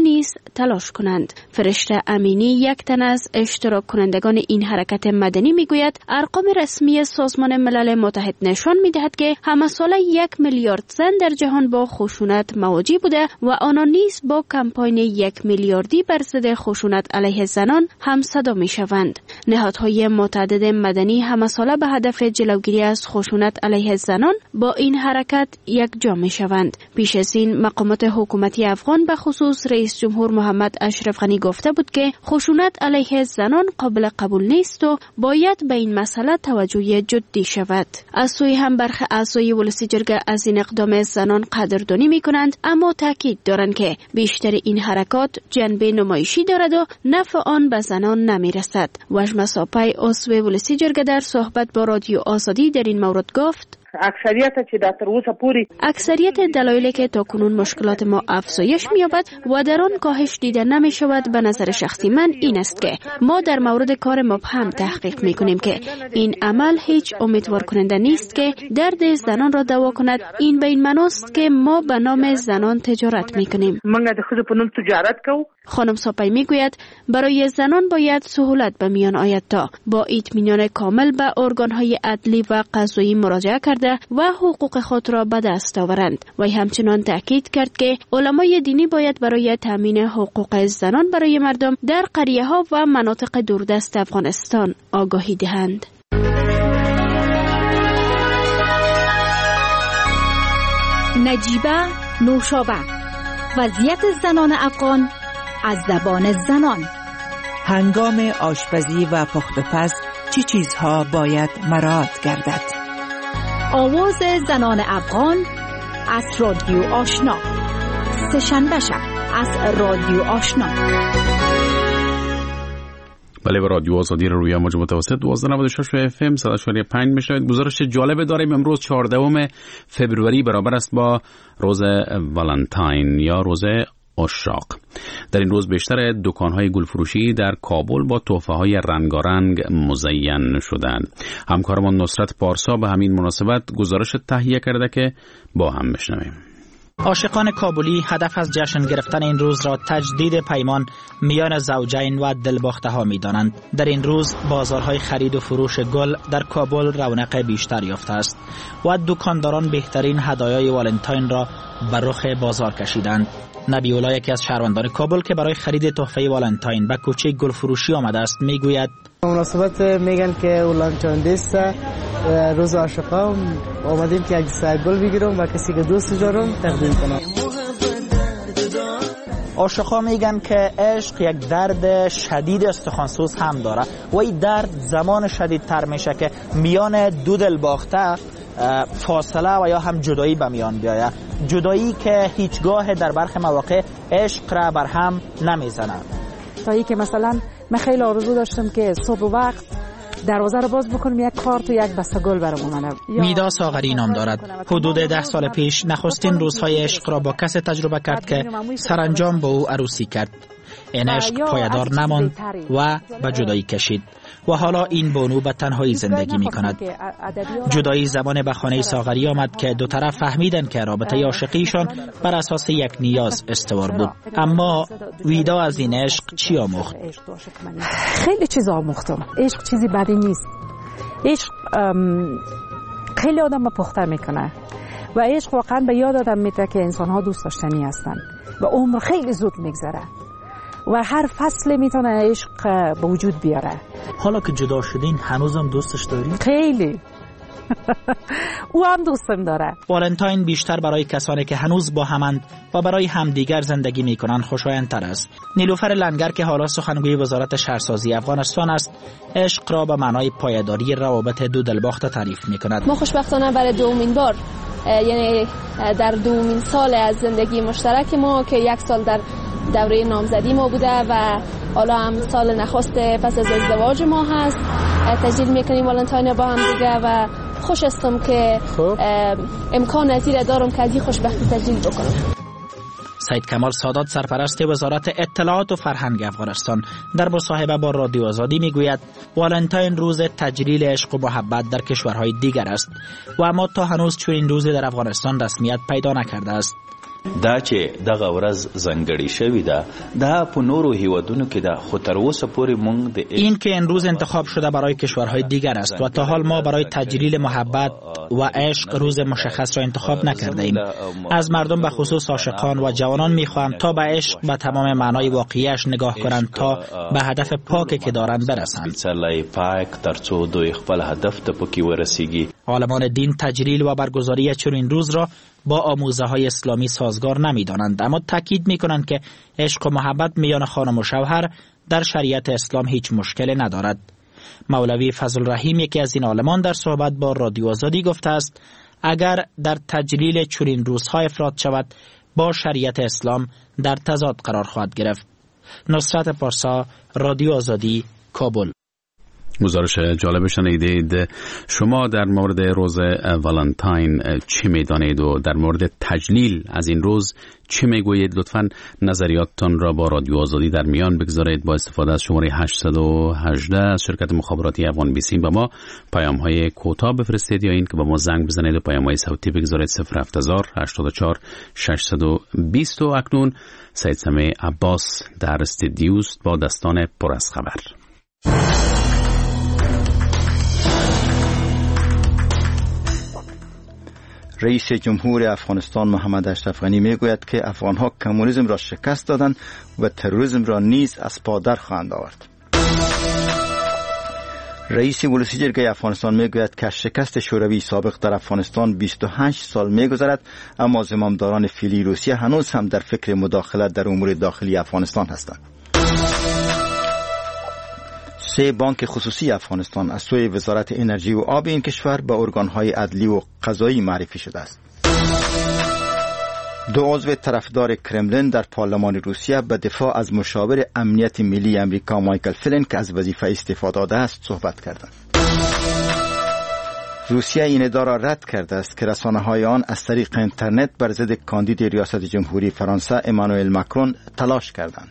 تلاش کنند. فرشته امینی یک تن از اشتراک کنندگان این حرکت مدنی میگوید ارقام رسمی سازمان ملل متحد نشان میدهد که همه ساله یک میلیارد زن در جهان با خشونت مواجه بوده و آنان نیز با کمپاین یک میلیاردی بر ضد خشونت علیه زنان هم صدا میشوند. نهادهای متعدد مدنی همه ساله به هدف جلوگیری از خشونت علیه زنان با این حرکت یک جا میشوند. پیش از این مقامات حکومتی افغان به خصوص رئیس جمهور محمد اشرف غنی گفته بود که خشونت علیه زنان قابل قبول نیست و باید به این مسئله توجه جدی شود. از سوی هم برخی اعضای ولسی جرگه از این اقدام زنان قدردانی می کنند، اما تاکید دارند که بیشتر این حرکات جنبه نمایشی دارد و نفع آن به زنان نمی رسد. وجمه ساپای عضو ولسی جرگه در صحبت با رادیو آزادی در این مورد گفت اکثریت چې دا تر اوسه پوری اکثریت دلایلی که تا کنون مشکلات ما افزایش می‌یابد و در آن کاهش دیده نمی‌شود به نظر شخصی من این است که ما در مورد کار مبهم تحقیق می‌کنیم که این عمل هیچ امیدوار کننده نیست که درد زنان را دوا کند. این به این معنی است که ما به نام زنان تجارت می‌کنیم. موږ د ښځو په نوم تجارت کوو. خانم ساپای میگوید برای زنان باید سهولت به میان آید تا با اطمینان کامل به ارگان‌های عدلی و قضایی مراجعه کرده و حقوق خود را به دست آورند. و همچنان تاکید کرد که علمای دینی باید برای تامین حقوق زنان برای مردم در قریه‌ها و مناطق دوردست افغانستان آگاهی دهند. نجیبه نوشابه، وضعیت زنان افغان از زبان زنان. هنگام آشپزی و پخت و پز چی چیزها باید مراعات گردد؟ آواز زنان افغان از رادیو آشنا، سه‌شنبه شب از رادیو آشنا. بله، به رادیو آزادی رو روی موج متوسط دوازده نود و شش اف ام صد و چهار و پنج میشنوید. گزارش جالب داریم. امروز چهاردهم فوریه برابر است با روز والنتاین یا روز عشاق. در این روز بیشتر دکان‌های گلفروشی در کابل با تحفه‌های رنگارنگ مزین شدند. همکارمان نصرت پارسا به همین مناسبت گزارش تهیه کرده که با هم بشنویم. عاشقان کابلی هدف از جشن گرفتن این روز را تجدید پیمان میان زوجین و دلباخته ها می دانند. در این روز بازارهای خرید و فروش گل در کابل رونق بیشتر یافته است و دکانداران بهترین هدایای والنتاین را به رخ بازار کشیدند. نبیولا، یکی از شهروندان کابل که برای خرید تحفه والنتاین به کوچه گل فروشی آمده است، میگوید مناسبت میگن که والنتاین دیست روز عاشقا آمدیم که یک سگ گل بگیرم و کسی که دوست دارم تقدیم کنم. عاشقا میگن که عشق یک درد شدید استخوانسوز هم داره و این درد زمان شدید تر میشه که میان دو دل باخته فاصله و یا هم جدایی به میان بیاید، جدایی که هیچگاه در برخی مواقع عشق را بر هم نمیزنه. تا ای که مثلا من خیلی آرزو داشتم که صبح وقت دروازه رو باز بکنم یک کارت و یک بسته گل برام اومد. میدا ساغری نام دارد. حدود ده سال پیش نخستین روزهای عشق را با کسی تجربه کرد که سرانجام با او عروسی کرد. این عشق پایدار نماند و به جدایی کشید و حالا این بانو به تنهایی زندگی می کند. جدایی زمان به خانه ساغری آمد که دو طرف فهمیدن که رابطه عاشقیشان بر اساس یک نیاز استوار بود. اما ویدا از این عشق چی آموخت؟ خیلی چیز آموختم. عشق چیزی بدی نیست. عشق خیلی آدم پخته میکنه و عشق واقعا به یاد آدم میده که انسان ها دوست داشتنی هستن و عمر خیلی زود میگذره و هر فصل میتونه عشق به وجود بیاره. حالا که جدا شدین هنوزم دوستش داری؟ خیلی. او هم دوستم داره. والنتاین بیشتر برای کسانی که هنوز با همند و برای همدیگر زندگی میکنن خوشایندتر است. نیلوفر لنگر که حالا سخنگوی وزارت شهرسازی افغانستان است، عشق را به معنای پایداری روابط دو دلباخته تعریف میکند. ما خوشبختانه برای دومین بار، یعنی در دومین سال از زندگی مشترک ما که یک سال در دوره نامزدی ما بوده و حالا هم سال نخست پس از ازدواج ما هست، تجلیل میکنیم والنتاین با هم دیگه و خوش هستم که امکان ازیر دارم که ازی خوشبختی تجلیل بکنم. سید کمال سادات، سرپرست وزارت اطلاعات و فرهنگ افغانستان، در مصاحبه با رادیو آزادی میگوید والنتاین روز تجلیل عشق و محبت در کشورهای دیگر است و اما تا هنوز چنین روزی در افغانستان رسمیت پیدا نکرده است. دا چې دغه ورځ ځانګړې شوې ده دا په نورو هیوادونو کې ده، خو تر اوسه پورې موږ د این که امروز انتخاب شده برای کشورهای دیگر است و تا حال ما برای تجلیل محبت و عشق روز مشخص را انتخاب نکرده ایم. از مردم به خصوص عاشقان و جوانان میخواهم تا به عشق به تمام معنای واقعیش نگاه کنند تا به هدف پاکی که دارند برسند. عالمان دین تجلیل و برگزاری چنین روز را با آموزه های اسلامی سازگار نمی دانند، اما تاکید می کنند که عشق و محبت میان خانم و شوهر در شریعت اسلام هیچ مشکلی ندارد. مولوی فضل رحیم یکی از این عالمان در صحبت با رادیو آزادی گفته است اگر در تجلیل چنین روزها افراط شود با شریعت اسلام در تضاد قرار خواهد گرفت. نصرت پارسا، رادیو آزادی، کابل. گزارش جالب شنیدید. شما در مورد روز والنتاین چی می‌دانید و در مورد تجلیل از این روز چی میگویید؟ لطفاً نظریاتتان را با رادیو آزادی در میان بگذارید با استفاده از شماره هشت یک هشت از شرکت مخابراتی افغان بیسیم به ما پیام‌های کوتاه بفرستید یا این که با ما زنگ بزنید و پیام‌های صوتی بگذارید صفر هفت هزار هشتاد و چهار ششصد و بیست. و اکنون سید سمیع عباس در استودیو است با داستان پر از خبر. رئیس جمهور افغانستان محمد اشرف غنی میگوید که افغانها کمونیسم را شکست دادند و تروریسم را نیز از پا در خواهند آورد. رئیس ولسی جرگه افغانستان میگوید که شکست شوروی سابق در افغانستان بیست و هشت سال میگذرد، اما زمامداران فعلی روسیه هنوز هم در فکر مداخلت در امور داخلی افغانستان هستند. سه بانک خصوصی افغانستان از سوی وزارت انرژی و آب این کشور به ارگانهای عدلی و قضایی معرفی شده است. دو عضو طرفدار کرملین در پارلمان روسیه به دفاع از مشاور امنیت ملی امریکا مایکل فلین که از وظیفه استعفا داده است صحبت کردند. روسیه این ادعا را رد کرده است که رسانه‌های آن از طریق اینترنت بر ضد کاندید ریاست جمهوری فرانسه امانوئل ماکرون تلاش کردند.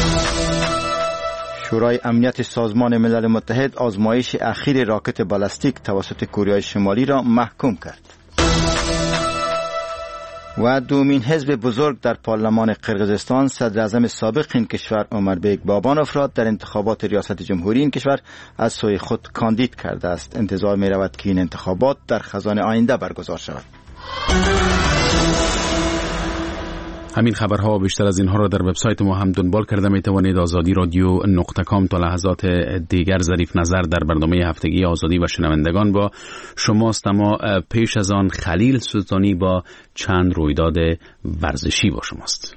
شورای امنیت سازمان ملل متحد آزمایش اخیر راکت بالستیک توسط کره شمالی را محکوم کرد. و دومین حزب بزرگ در پارلمان قرقیزستان صدر اعظم سابق این کشور عمربیک بابانوف را در انتخابات ریاست جمهوری این کشور از سوی خود کاندید کرده است. انتظار می رود که این انتخابات در خزان آینده برگزار شود. همین خبرها و بیشتر از اینها را در وبسایت ما هم دنبال کرده می توانید. آزادی رادیو نقطه کام. تا لحظات دیگر ظریف نظر در برنامه هفتگی آزادی و شنوندگان با شماست، اما پیش از آن خلیل سلطانی با چند رویداد ورزشی با شماست.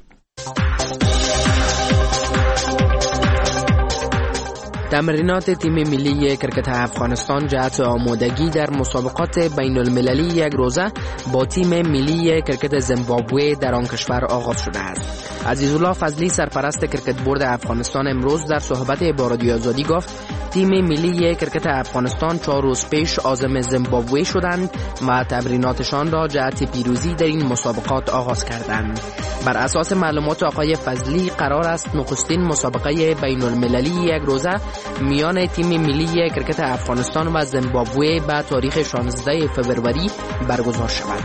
تمرینات تیم ملی کرکت افغانستان جهت آمادگی در مسابقات بین المللی یک روزه با تیم ملی کرکت زیمبابوه در آن کشور آغاز شده است. عزیزالله فضلی سرپرست کرکت بورد افغانستان امروز در صحبت با رادیو آزادی گفت تیم ملی کرکت افغانستان چهار روز پیش عازم زیمبابوه شدند و تمریناتشان را جهت پیروزی در این مسابقات آغاز کردند. بر اساس معلومات آقای فضلی قرار است نخستین مسابقه بین المللی یک روزه میان تیم ملی کرکت افغانستان و زیمبابوه به تاریخ شانزده فوریه برگزار شود.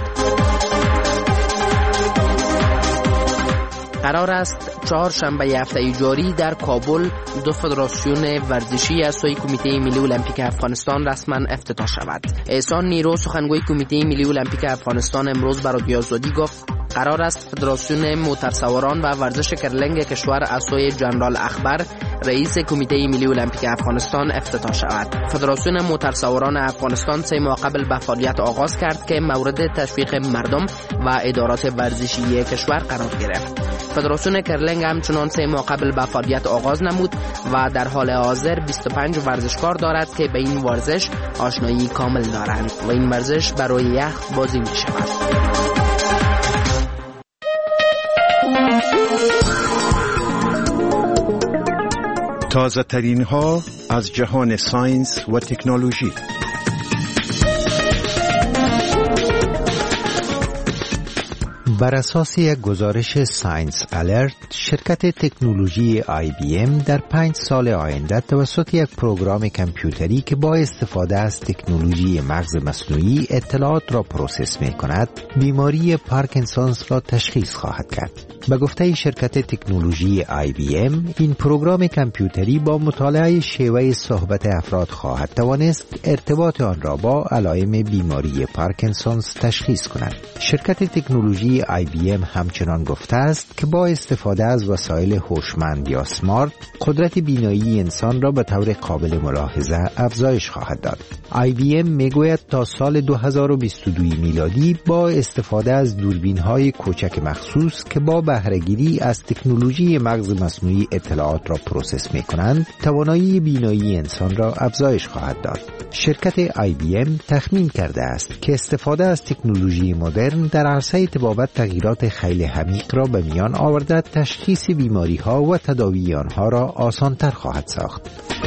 قرار است چهارشنبه هفته جاری در کابل دو فدراسیون ورزشی از سوی کمیته ملی المپیک افغانستان رسما افتتاح شود. احسان نیرو سخنگوی کمیته ملی المپیک افغانستان امروز بر رادیو آزادی گفت قرار است فدراسیون موتورسواران و ورزش کرلنگ کشور از سوی جنرال اخبر رئیس کمیته ملی المپیک افغانستان افتتاح شود. فدراسیون موتورسواران افغانستان سه ماه قبل به فعالیت آغاز کرد که مورد تشویق مردم و ادارات ورزشی کشور قرار گرفت. فدراسیون کرلنگ همچنان سه ماه قبل به فعالیت آغاز نمود و در حال حاضر بیست و پنج ورزشکار دارد که به این ورزش آشنایی کامل دارند و این ورزش برای یخ بازی می شود. تازه ترین ها از جهان ساینس و تکنولوژی. بر اساس یک گزارش ساینس الرت، شرکت تکنولوژی آی بی ام در پنج سال آینده توسط یک پروگرام کامپیوتری که با استفاده از تکنولوژی مغز مصنوعی اطلاعات را پروسس می کند، بیماری پارکینسونز را تشخیص خواهد کرد. به گفته شرکت تکنولوژی آی بی ام، این پروگرام کامپیوتری با مطالعه شیوه صحبت افراد خواهد توانست ارتباط آن را با علائم بیماری پارکینسونز تشخیص کند. شرکت تکنولوژی آی بی ام همچنان گفته است که با استفاده از وسایل هوشمند یا سمارت، قدرت بینایی انسان را به طور قابل ملاحظه افزایش خواهد داد. آی بی ام میگوید تا سال دو هزار و بیست و دو میلادی با استفاده از دوربین‌های کوچک مخصوص که با بهره‌گیری از تکنولوژی مغز مصنوعی اطلاعات را پروسس می‌کنند، توانایی بینایی انسان را افزایش خواهد داد. شرکت آی بی ام تخمین کرده است که استفاده از تکنولوژی مدرن در عرصه طبابت تغییرات خیلی عمیق را به میان آورده، تشخیص بیماری‌ها و تداوی آنها را آسان‌تر خواهد ساخت.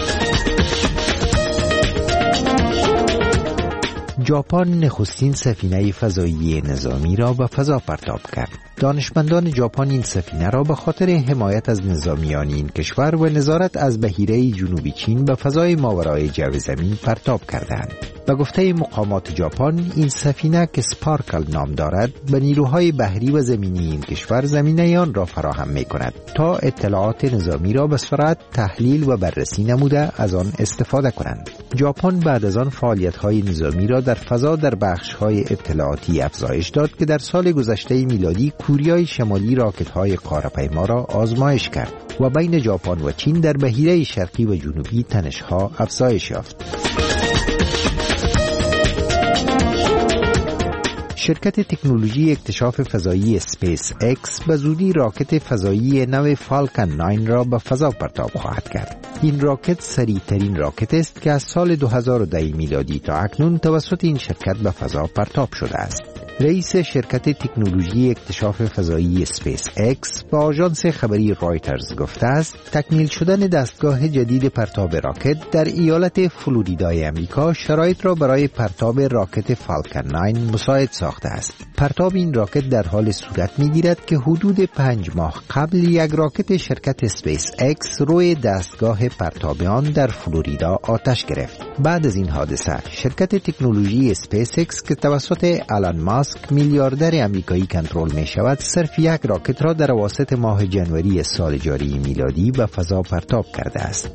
ژاپن نخستین سفینه فضایی نظامی را به فضا پرتاب کرد. دانشمندان ژاپن این سفینه را به خاطر حمایت از نظامیان این کشور و نظارت از بحیره جنوبی چین به فضای ماورای جو زمین پرتاب کردند. به گفته مقامات ژاپن، این سفینه که سپارکل نام دارد به نیروهای بحری و زمینی این کشور زمینه آن را فراهم می کند تا اطلاعات نظامی را به سرعت تحلیل و بررسی نموده از آن استفاده کنند. ژاپن بعد از آن فعالیت‌های نظامی را در فضا در بخش‌های اطلاعاتی افزایش داد که در سال گذشته میلادی کوریای شمالی راکت‌های قاره‌پیما را آزمایش کرد و بین ژاپن و چین در بحیره شرقی و جنوبی تنش‌ها افزایش یافت. شرکت تکنولوژی اکتشاف فضایی اسپیس اکس به زودی راکت فضایی نو فالکن نه را به فضا پرتاب خواهد کرد. این راکت سریع‌ترین راکت است که از سال دو هزار و ده میلادی تا اکنون توسط این شرکت به فضا پرتاب شده است. رئیس شرکت تکنولوژی اکتشاف فضایی اسپیس اکس با آژانس خبری رایترز گفته است تکمیل شدن دستگاه جدید پرتاب راکت در ایالت فلوریدای امریکا شرایط را برای پرتاب راکت فالکن نه مساعد ساخته است. پرتاب این راکت در حال صورت می‌گیرد که حدود پنج ماه قبل یک راکت شرکت اسپیس اکس روی دستگاه پرتاب آن در فلوریدا آتش گرفت. بعد از این حادثه شرکت تکنولوژی اسپیس اکس که توسط آلان ماسک میلیاردر امریکایی کنترل می شود، صرف یک راکت را در اواسط ماه جنوری سال جاری میلادی به فضا پرتاب کرده است.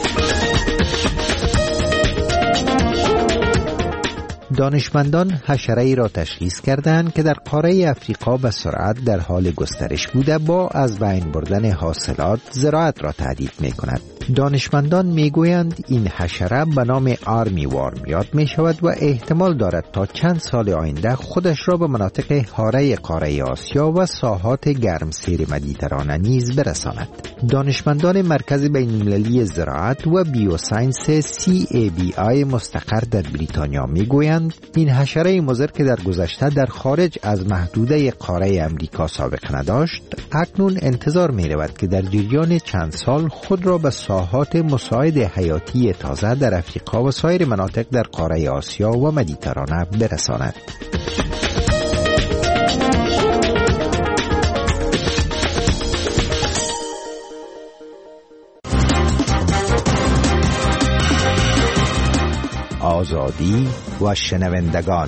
دانشمندان حشره‌ای را تشخیص کردند که در قاره افریقا به سرعت در حال گسترش بوده با از بین بردن حاصلات زراعت را تهدید می کند. دانشمندان می گویند این حشره به نام آرمی وارم یاد می شود و احتمال دارد تا چند سال آینده خودش را به مناطق حاره قاره آسیا و ساحات گرمسیر مدیترانه نیز برساند. دانشمندان مرکز بین‌المللی زراعت و بیوساینس سی ای بی آی مستقر در بریتانیا می گویند این حشره مضر که در گذشته در خارج از محدوده قاره امریکا سابقه نداشت، اکنون انتظار می رود که در جریان چند سال خود را به ساحات مساعد حیاتی تازه در افریقا و سایر مناطق در قاره آسیا و مدیترانه برساند. آزادی و شنوندگان.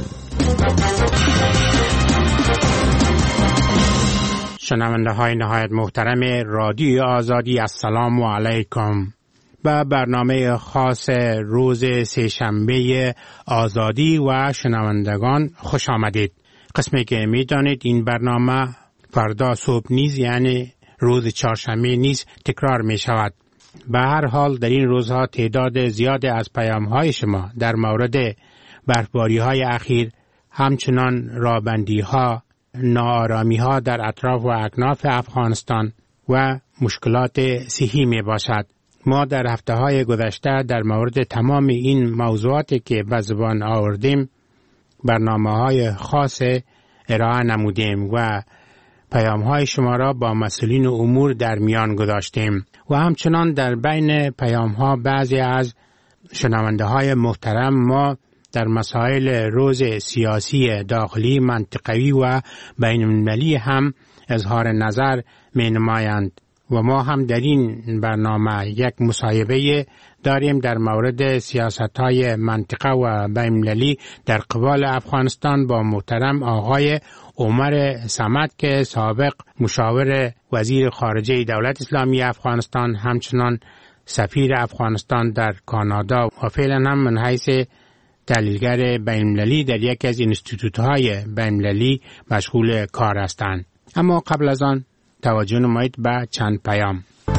شنونده های نهایت محترم رادیو آزادی، السلام علیکم. به برنامه خاص روز سه‌شنبه آزادی و شنوندگان خوش آمدید. قسمی که می دانید این برنامه فردا صبح نیز یعنی روز چهارشنبه نیز تکرار می شود. به هر حال در این روزها تعداد زیاد از پیام‌های شما در مورد برفباری‌های اخیر، همچنان رابندی‌ها، ناآرامی‌ها در اطراف و اکناف افغانستان و مشکلات صحی می باشد. ما در هفته‌های گذشته در مورد تمام این موضوعاتی که به زبان آوردیم برنامه‌های خاص ارائه نمودیم و پیام‌های شما را با مسئولین امور در میان گذاشتیم و همچنان در بین پیام‌ها بعضی از شنونده های محترم ما در مسائل روز سیاسی داخلی، منطقوی و بین المللی هم اظهار نظر می نمایند و ما هم در این برنامه یک مصاحبه داریم در مورد سیاست‌های منطقه و بین المللی در قبال افغانستان با محترم آقای عمر صمد که سابق مشاور وزیر خارجه دولت اسلامی افغانستان، همچنان سفیر افغانستان در کانادا و فعلا هم من حیث تحلیلگر بین المللی در یکی از انستیتوت‌های بین المللی مشغول کار هستند. اما قبل از آن توجه نمایید به چند پیام.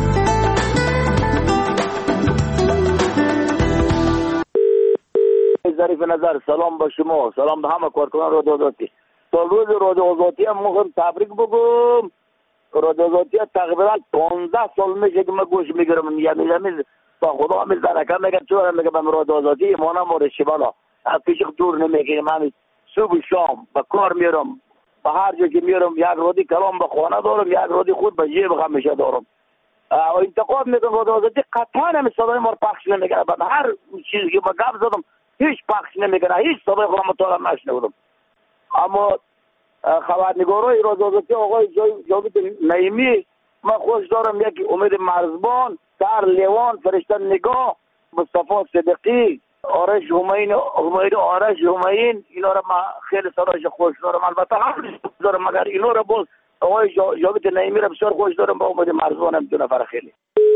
ظریف نظر، سلام به شما، سلام به همه کارکنان رادیو آزادی. تا روز رادیو آزادی هم میخوام تبریک بگم. رادیو آزادی تقریبا پانزده سال میشه که من گوش میگیرم، یعنی یعنی با خدا همین درکم میگم چون میگم من رادیو آزادی مانا مورد شبالا از پیش دور نمیگیرم. من صبح شام به کار میرم، به هر جا که میرم یک رادی کلام به خانه دارم، یک رادی خود به جیب همیشه دارم. و انتقاد میکنم رادیو آزادی قطعا هم صدای ما پخش نمیکنه. بعد هر چیزی که ما گپ زدم هیچ پخش نمیکنه، هیچ صدای خودم مطالعه نشنیدم. اما خبرنگارای رادیو آزادی آقای جاوید نعیمی من خوش دارم، یکی امید مرزبان، در لیوان، فرشته نگاه، مصطفی صدیقی، آرش همین، امید آرش همین، اینا را من خیلی صدایش خوش دارم. البته هم دارم مگر اینا را باز آقای جاوید نعیمی را بسیار خوش دارم، با امید مرزبان هم دو نفر خیلی.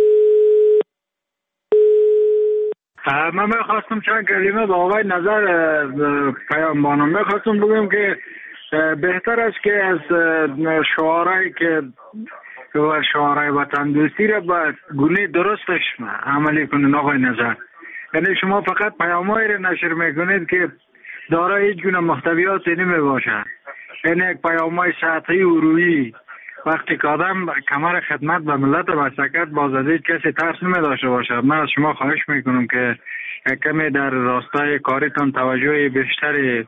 من میخواستم چند کلمه با آقای نظر پیام بانم. میخواستم بگم که بهتر است که از شعارهایی که شعارهای وطن دوستی را به گونه درستش عملی کنید آقای نظر. یعنی شما فقط پیامایی را نشر میکنید که دارای هیچ گونه محتویاتی نمی باشد. یعنی یک پیامای سطحی و رویی وقتی که آدم کمر خدمت به ملت بستکت باز از هیچ کسی ترس نمی داشته باشد. من از شما خواهش میکنم که کمی در راستای کاریتان توجه بیشتری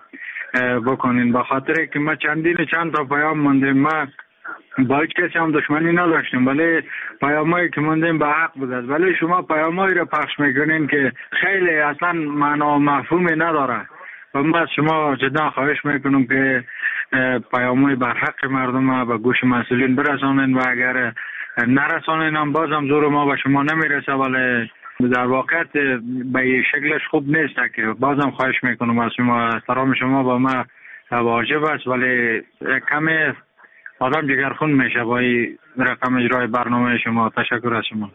بکنین، به خاطر که ما چندین چند تا پیام موندیم. ما با هیچ کسی هم دشمنی نداشتیم ولی پیامایی که موندیم به حق بود است، ولی شما پیامایی رو پخش میکنین که خیلی اصلا معنا و مفهومی نداره و من از شما جدا خواهش میکنم که پیامای بر حق مردم به گوش مسئولین برسانین و اگر نرسانین هم بازم زور ما به شما نمیرسه، ولی در واقع به شکلش خوب نیست که بازم خواهش میکنم از شما، احترام شما با ما واجب است ولی کمی آدم جگرخون میشه با این رقم اجرای برنامه شما. تشکر از شما.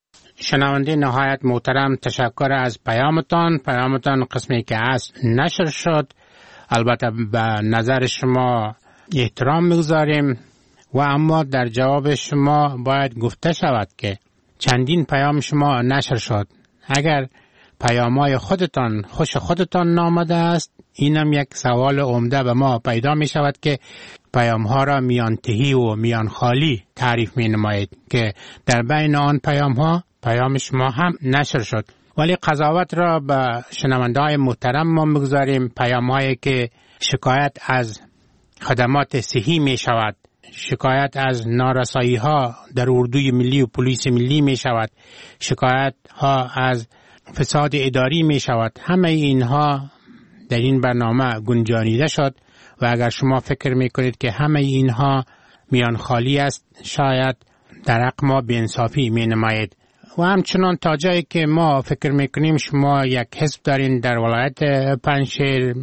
شنونده نهایت محترم، تشکر از پیامتان. پیامتان قسمی که هست نشر شد، البته به نظر شما احترام میگذاریم و اما در جواب شما باید گفته شود که چندین پیام شما نشر شد. اگر پیامای خودتان خوش خودتان نامده است، اینم یک سوال عمده به ما پیدا می شود که پیام ها را میان تهی و میان خالی تعریف می نمایید که در بین آن پیام ها پیام شما هم نشر شد. ولی قضاوت را به شنونده های محترم ما میگذاریم. پیام هایی که شکایت از خدمات صحی می شود، شکایت از نارسایی ها در اردوی ملی و پلیس ملی می شود، شکایت ها از فساد اداری می شود، همه اینها در این برنامه گنجانیده شد و اگر شما فکر می کنید که همه اینها میان خالی است، شاید در حق ما بی‌انصافی می نمایید. و همچنان تا جایی که ما فکر می کنیم شما یک حزب دارین در ولایت پنجشیر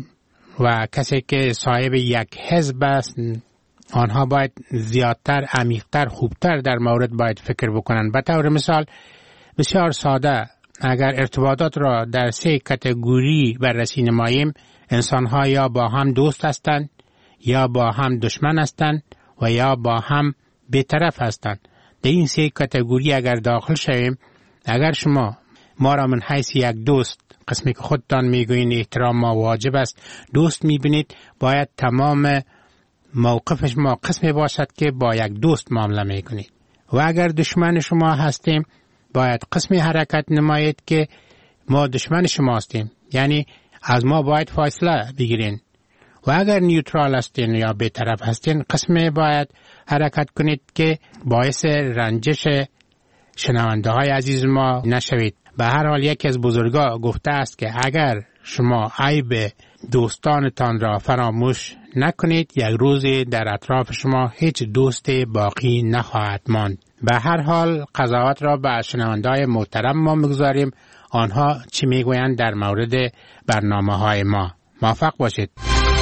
و کسی که صاحب یک حزب است، آنها باید زیادتر، عمیقتر، خوبتر در مورد باید فکر بکنن. به طور مثال بسیار ساده، اگر ارتباطات را در سه کاتگوری بررسی نماییم، انسان‌ها یا با هم دوست هستند، یا با هم دشمن هستند و یا با هم بی‌طرف هستند. در این سه کاتگوری اگر داخل شویم، اگر شما ما را من حیث یک دوست، قسمی که خودتان میگوین احترام ما واجب است، دوست میبینید، باید تمام موقف شما قسمی باشد که با یک دوست معامله میکنید. و اگر دشمن شما هستیم، باید قسمی حرکت نمایید که ما دشمن شما هستیم، یعنی از ما باید فاصله بگیرین. و اگر نیوترال هستین یا بی‌طرف هستین، قسمی باید حرکت کنید که باعث رنجش شنونده های عزیز ما نشوید. به هر حال یکی از بزرگا گفته است که اگر شما عیب دوستانتان را فراموش نکنید، یک روزی در اطراف شما هیچ دوست باقی نخواهد ماند. به هر حال قضاوت را به شنونده‌های محترم ما میگذاریم، آنها چی میگویند در مورد برنامه‌های ما. موفق باشید.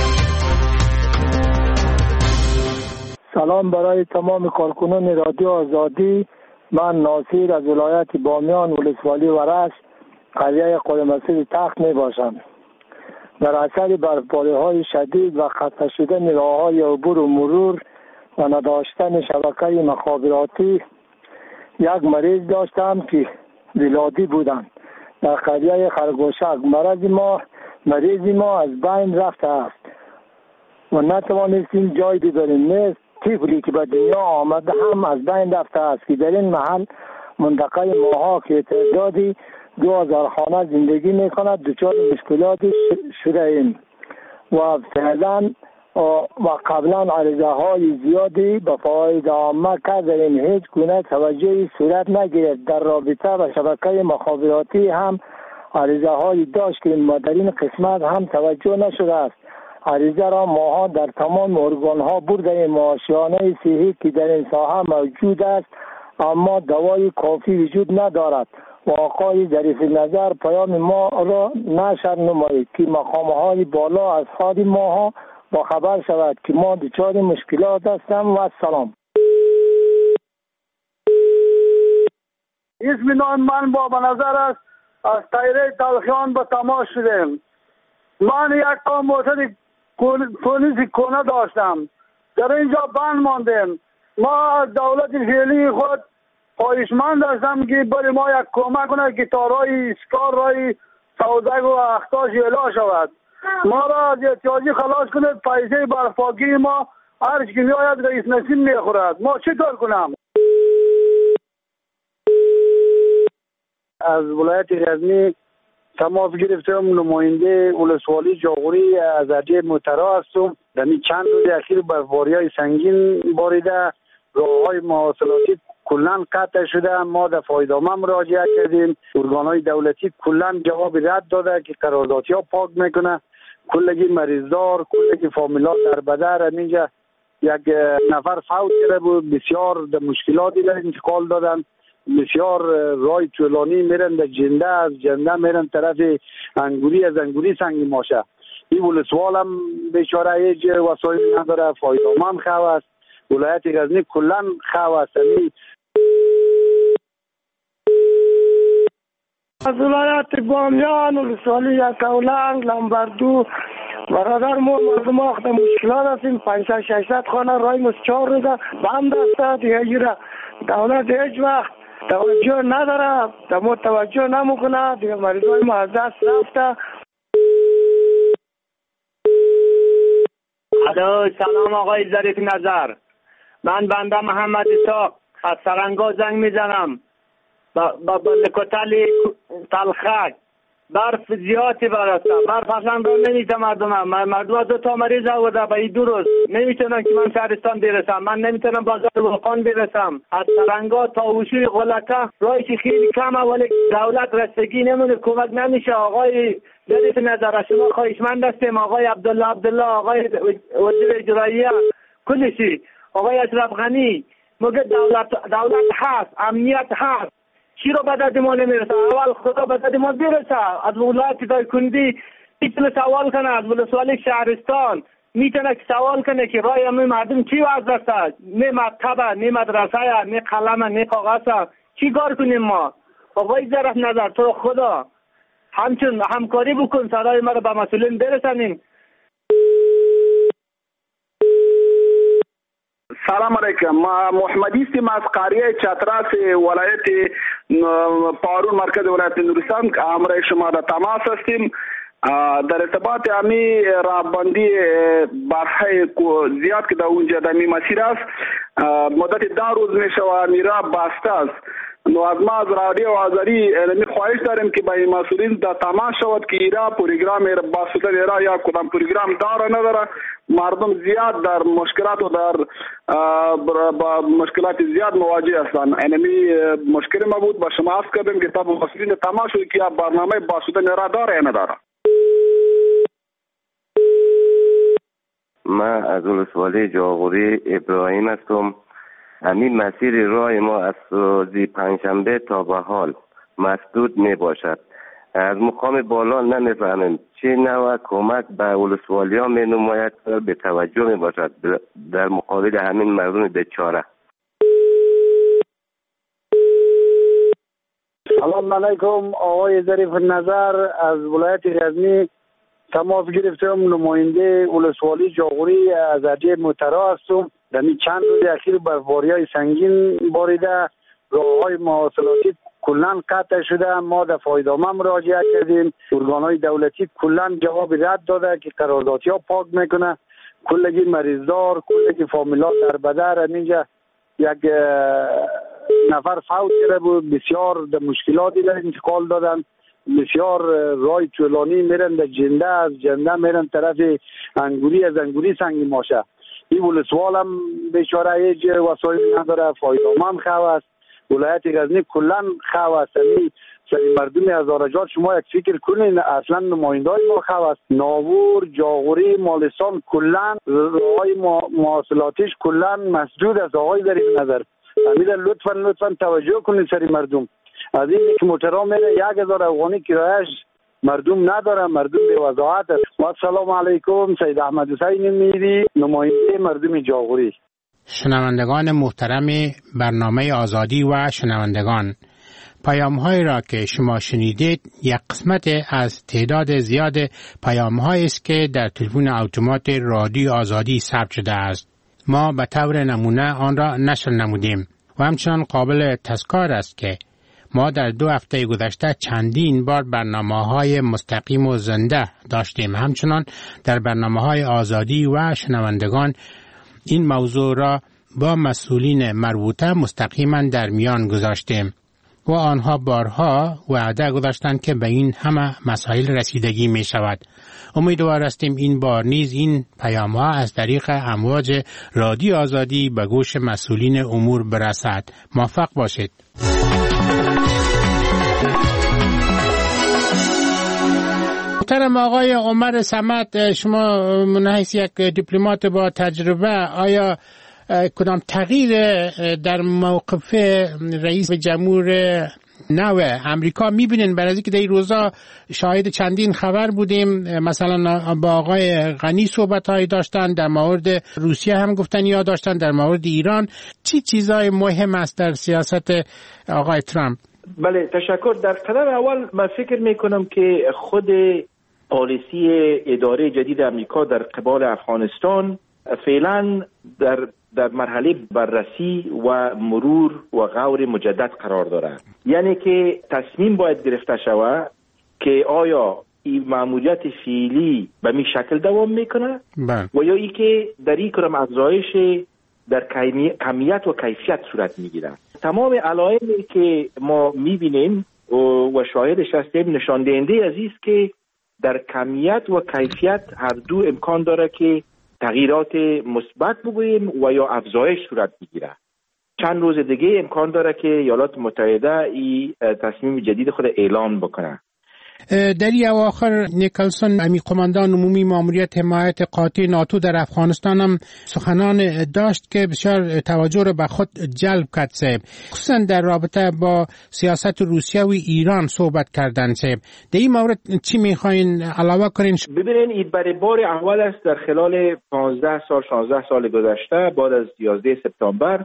سلام برای تمام کارکنان رادیو آزادی. من ناصر از ولایت بامیان ولسوالی ورش قریه قلمسیر تخت می باشم. در اثر برفباری‌های شدید و قطع شدن راه‌های عبور و مرور و نداشتن شبکه مخابراتی یک مریض داشتم که ولادی بودند. در قریه خرگوشک مرض ما مریض ما از بین رفته است و نتوانستیم جای ببریم. نیست طفلی که به دنیا آمده هم از بین رفته است که در این محل منطقه ماها که تعدادی دو هزار خانه زندگی می کند دچار مشکلاتی شده ایم و فعلا و قبلا عرضه های زیادی به فواید عامه کردیم. هیچ گونه توجهی صورت نگیرد. در رابطه با شبکه مخابراتی هم عرضه های داشت که در این قسمت هم توجه نشده است. عریضه را ماها در تمام ارگان ها بردیم و آشیانه صحی که در این ساحه موجود است اما دوای کافی وجود ندارد و آقای ظریف نظر پیام ما را نشر نمایید که مقام های بالا از خود ماها با خبر شود که ما دچار مشکلات هستیم. و سلام. اسم نام من بابا نظر است. از تایره تلخیان به تماس شدیم. من یک تا موتر پولیس کنه داشتم. در اینجا بند ماندیم. ما از دولت فعلی خود خواهشمند هستم که برای ما یک کمک کنه که تارای اسکار رای سوداگ و اختاش اعلا شود. ما را از احتیاجی خلاص کنید. پیسه برفاکی ما هر چی می آید رئیس نسیم میخورد. ما چه کار کنم؟ از ولایت غزنی تماس گرفتم. نماینده ولسوالی جاغوری از ادیه مترا هستم. در این چند روز اخیر برفباری‌های سنگین باریده، راه‌های مواصلاتی کلاً قطع شده. ما در فایده‌نامه مراجعه کردیم. ارگان‌های دولتی کلاً جواب رد داده که قراردادی‌ها پاک میکنه. کلگی مریضدار، کلگی فامیلا در بدر. اینجا یک نفر فوت کرده بود. بسیار در مشکلاتی در انتقال دادن. بسیار رای طولانی میرن در جنده، از جنده میرن طرف انگوری، از انگوری سنگی ماشه. این ولسوال هم بیچاره هیچ وسایلی نداره. فایده‌نامه هم خواه است. ولایت غزنی کلاً خواه است. از ولایت بامیان ولسوالی یکاولنگ لمبردو برادر ما مردم وقت مشکلات هستیم. پنجصد ششصد خانه رای مست چهار روزه بند است. دیگه گیره دولت هیچ وقت توجه نداره، دمو توجه نمیکنه. دیگه مریضای ما از دست رفته. الو، سلام آقای ظریف نظر. من بنده محمد اسحاق از سرنگا زنگ میزنم. با با لکوتل تلخک برف زیادی برسته. برف اصلا رو نمیده مردم. مردم دو تا مریض آورده به این دو روز. نمیتونم که من شهرستان برسم. من نمیتونم بازار وقان برسم. از سرنگا تا وشوی غلکه راهی که خیلی کمه ولی دولت رسیدگی نمونه، کمک نمیشه. آقای ظریف نظر شما خواهشمند هستیم. آقای عبدالله عبدالله، آقای وزیر اجراییه، کلشی، آقای اشرف غنی، مگه دولت دولت هست، امنیت هست، چی رو به داد ما نمیرسه؟ اول خدا به داد ما برسه. از ولایت دایکندی میتونه سوال کنه، از ولسوالی شهرستان میتونه سوال کنه که رای همه مردم چی وضع است؟ نه مکتب، نه مدرسه، نه قلم، نه کاغذ. چی کار کنیم ما؟ آقای ظریف نظر تو خدا همچون همکاری بکن، صدای ما رو به مسئولین برسانیم. سلام علیکم. ما محمدی استیم از قریه چتراس ولایت پارون مرکز ولایت نورستان. همراه شما در تماس هستیم. در ارتباط امی رابندی برهای زیاد که در اونجا در می مسیر است. مدت ده روز میشه و میرا بسته است. نو از ما از رادیو آزادی می خواهش داریم که با این مسئولین در تماس شود که ایرا پروگرام باسطه ایرا یا کدام پروگرام داره نداره. مردم زیاد در مشکلات و در با مشکلات زیاد مواجه هستند. اینمی مشکل ما بود با شما عرض کردیم که تا مسئولین تماس شد که برنامه باسطه ایرا داره یا نداره. من از ولسوالی جاغوری ابراهیم هستم. همین مسیر راه ما از روز پنجشنبه تا به حال مسدود می باشد. از مقام بالا نمیفهمیم چه نوع کمک به ولسوالی ها می نماید به توجه می باشد در مقابل همین مردم بیچاره. سلام علیکم. آقای ظریف نظر از ولایت غزنی تماس گرفتم. نماینده ولسوالی جاغوری از اریه مترا هستم. در این چند روز اخیر برفباری‌های سنگین باریده، راه‌های مواصلاتی کلاً قطع شده. ما در فایدنامه مراجعه کردیم، ارگان‌های دولتی کلاً جواب رد داده که قراردادی‌ها پاک میکنه. کلگی مریضدار، کلگی فامیلا در بدر. اینجا یک نفر فوت کرده بود، بسیار در مشکلاتی در انتقال دادن. بسیار راه طولانی میرن در جنده، از جنده میرن طرف انگوری، از انگوری سنگی ماشه. این ولسوال هم بیچاره هیچ وسایلی نداره، فایدنامه هم خواه است. ولایت غزنی کلا خواه است. یعنی سری مردم هزارجات شما یک فکر کنین، اصلا نماینده های ما خواه است. ناور، جاغوری، مالستان کلا راههای مواصلاتیش کلا مسدود است. آقای ظریف نظر امیده لطفا لطفا توجه کنید سری مردم. از این که موترها میره یک هزار افغانی کرایش مردم نداره، مردم به وضاحت است. و السلام علیکم. سید احمد حسین میری، نماینده مردم جاغوری. شنوندگان محترم برنامه آزادی و شنوندگان، پیام‌هایی را که شما شنیدید یک قسمت از تعداد زیاد پیام‌هایی است که در تلفن اتومات رادیو آزادی ثبت شده است. ما به طور نمونه آن را نشر نمودیم و همچنان قابل تذکر است که ما در دو هفته گذشته چندین بار برنامه‌های مستقیم و زنده داشتیم. همچنان در برنامه‌های آزادی و شنوندگان این موضوع را با مسئولین مربوطه مستقیما در میان گذاشتیم و آنها بارها وعده گذاشتند که به این همه مسائل رسیدگی می شود. امیدوار هستیم این بار نیز این پیام ها از طریق امواج رادیو آزادی به گوش مسئولین امور برسد. موفق باشید. محترم آقای عمر صمد، شما منحیث یک دیپلمات با تجربه، آیا کدام تغییر در موقف رئیس جمهور نو امریکا میبینین؟ برای اینکه در این روزا شاهد چندین خبر بودیم، مثلا با آقای غنی صحبت‌هایی داشتن، در مورد روسیه هم گفتن یا داشتن، در مورد ایران چی چیزای مهم است در سیاست آقای ترامپ؟ بله تشکر. در قدم اول من فکر میکنم که خود پالیسی اداره جدید امریکا در قبال افغانستان فعلا در در مرحله بررسی و مرور و غور مجدد قرار دارد. یعنی که تصمیم باید گرفته شود که آیا این مأموریت فعلی به می شکل دوام میکنه و یا ای که در این کرم افزایش در کمیت و کیفیت صورت میگیره. تمام علائمی که ما میبینیم و شاهدش هستیم نشان دهنده از است که در کمیت و کیفیت هر دو امکان داره که تغییرات مثبت بگوییم و یا افزایش صورت بگیره. چند روز دیگه امکان داره که ایالات متحده این تصمیم جدید خود اعلان بکنه. در این اواخر نیکلسون امی قماندان عمومی ماموریت حمایت قاطع ناتو در افغانستان هم سخنان داشت که بسیار توجه را به خود جلب کرد صاحب، خصوصا در رابطه با سیاست روسیه و ایران صحبت کردن صاحب. در این مورد چی میخواین علاوه کنین؟ ببینین این برای بار اول است در خلال پانزده سال شانزده سال گذشته بعد از یازده سپتامبر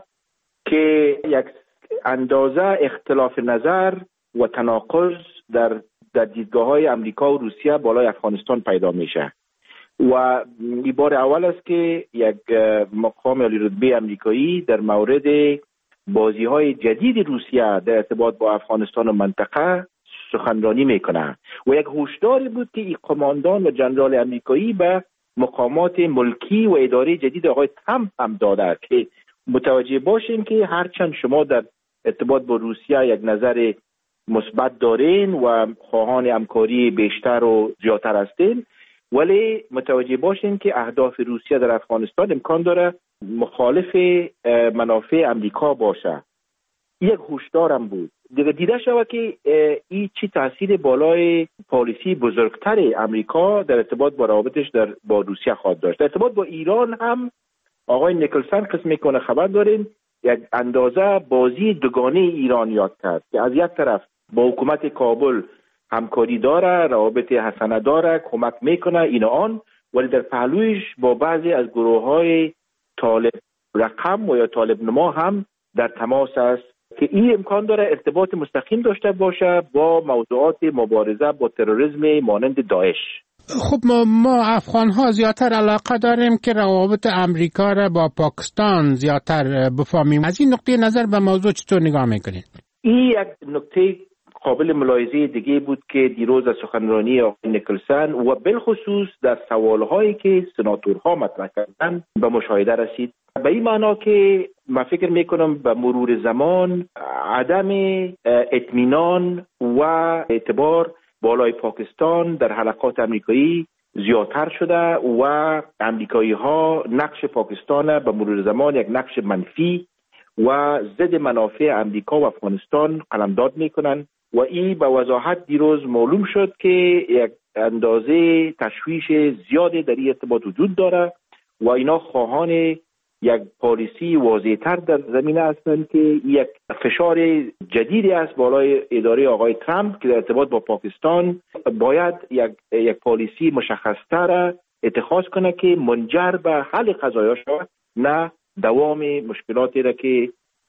که یک اندازه اختلاف نظر و تناقض در در دیدگاه‌های امریکا و روسیه بالای افغانستان پیدا میشه و این بار اول است که یک مقام عالی رتبه امریکایی در مورد بازی‌های جدید روسیه در ارتباط با افغانستان و منطقه سخنرانی میکنه و یک هشداری بود که این قماندان و جنرال امریکایی به مقامات ملکی و اداره جدید آقای ترامپ هم داده که متوجه باشین که هرچند شما در ارتباط با روسیه یک نظر مثبت دارین و خواهان همکاری بیشتر و زیادتر هستین، ولی متوجه باشین که اهداف روسیه در افغانستان امکان داره مخالف منافع امریکا باشه. یک هشدارم بود. دیگه دیده شود که این چی تاثیر بالای پالیسی بزرگتر امریکا در ارتباط با روابطش در با روسیه خواهد داشت. در ارتباط با ایران هم آقای نیکلسن قسم کنه خبر داریم یک اندازه بازی دوگانه ایران یاد کرد که از یک طرف با حکومت کابل همکاری داره، روابط حسنه داره، کمک میکنه این آن، ولی در پهلویش با بعضی از گروه های طالب رقم و یا طالب نما هم در تماس است که این امکان داره ارتباط مستقیم داشته باشه با موضوعات مبارزه با تروریسم مانند داعش. خب ما, ما افغان ها زیادتر علاقه داریم که روابط امریکا را با پاکستان زیادتر بفهمیم. از این نقطه نظر به موضوع چطور نگاه میکنید؟ این یک نکته قابل ملاحظه دیگه بود که دیروز از سخنرانی آقای نیکلسن و بالخصوص در سوالهایی که سناتورها مطرح کردن به مشاهده رسید. به این معنا که من فکر میکنم به مرور زمان عدم اطمینان و اعتبار بالای پاکستان در حلقات امریکایی زیادتر شده و امریکایی ها نقش پاکستان به مرور زمان یک نقش منفی و ضد منافع امریکا و افغانستان قلمداد میکنن و این به وضاحت دیروز معلوم شد که یک اندازه تشویش زیاده در این ارتباط وجود داره و اینا خواهان یک پالیسی واضح‌تر در زمینه هستند که یک فشار جدیدی است بالای اداره آقای ترامپ که در ارتباط با پاکستان باید یک یک پالیسی مشخص‌تر اتخاذ کنه که منجر به حل قضایا شود، نه دوام مشکلاتی را که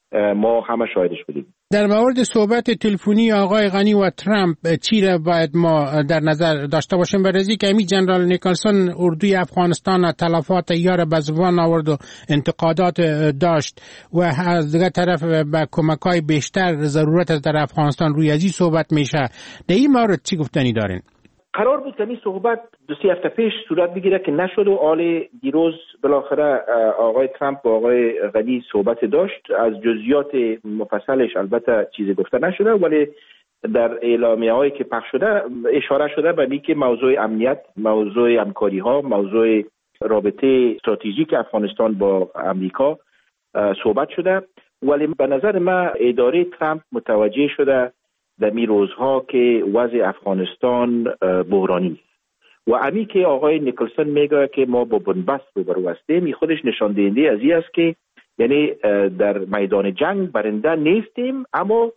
ما همه شاهدش بودیم. در مورد صحبت تلفنی آقای غنی و ترامپ چی را باید ما در نظر داشته باشیم؟ برای که امی جنرال نیکلسن اردوی افغانستان تلفات یار به زبان آورد و انتقادات داشت و از دیگر طرف به کمک‌های بیشتر ضرورت است در افغانستان روی ازی صحبت میشه. در این مورد چی گفتنی دارین؟ قرار بود که این صحبت دو سه هفته پیش صورت بگیره که نشد و آل دیروز بالاخره آقای ترامپ با آقای غنی صحبت داشت. از جزئیات مفصلش البته چیزی گفته نشده، ولی در اعلامیه هایی که پخش شده اشاره شده به اینکه موضوع امنیت، موضوع همکاری ها، موضوع رابطه استراتژیک افغانستان با امریکا صحبت شده. ولی به نظر من اداره ترامپ متوجه شده در می روزها که وضع افغانستان بحرانی است و امی که آقای نیکلسن میگه که ما با بنبست روبرو هستیم، خودش نشان دهنده از این است که یعنی در میدان جنگ برنده نیستیم اما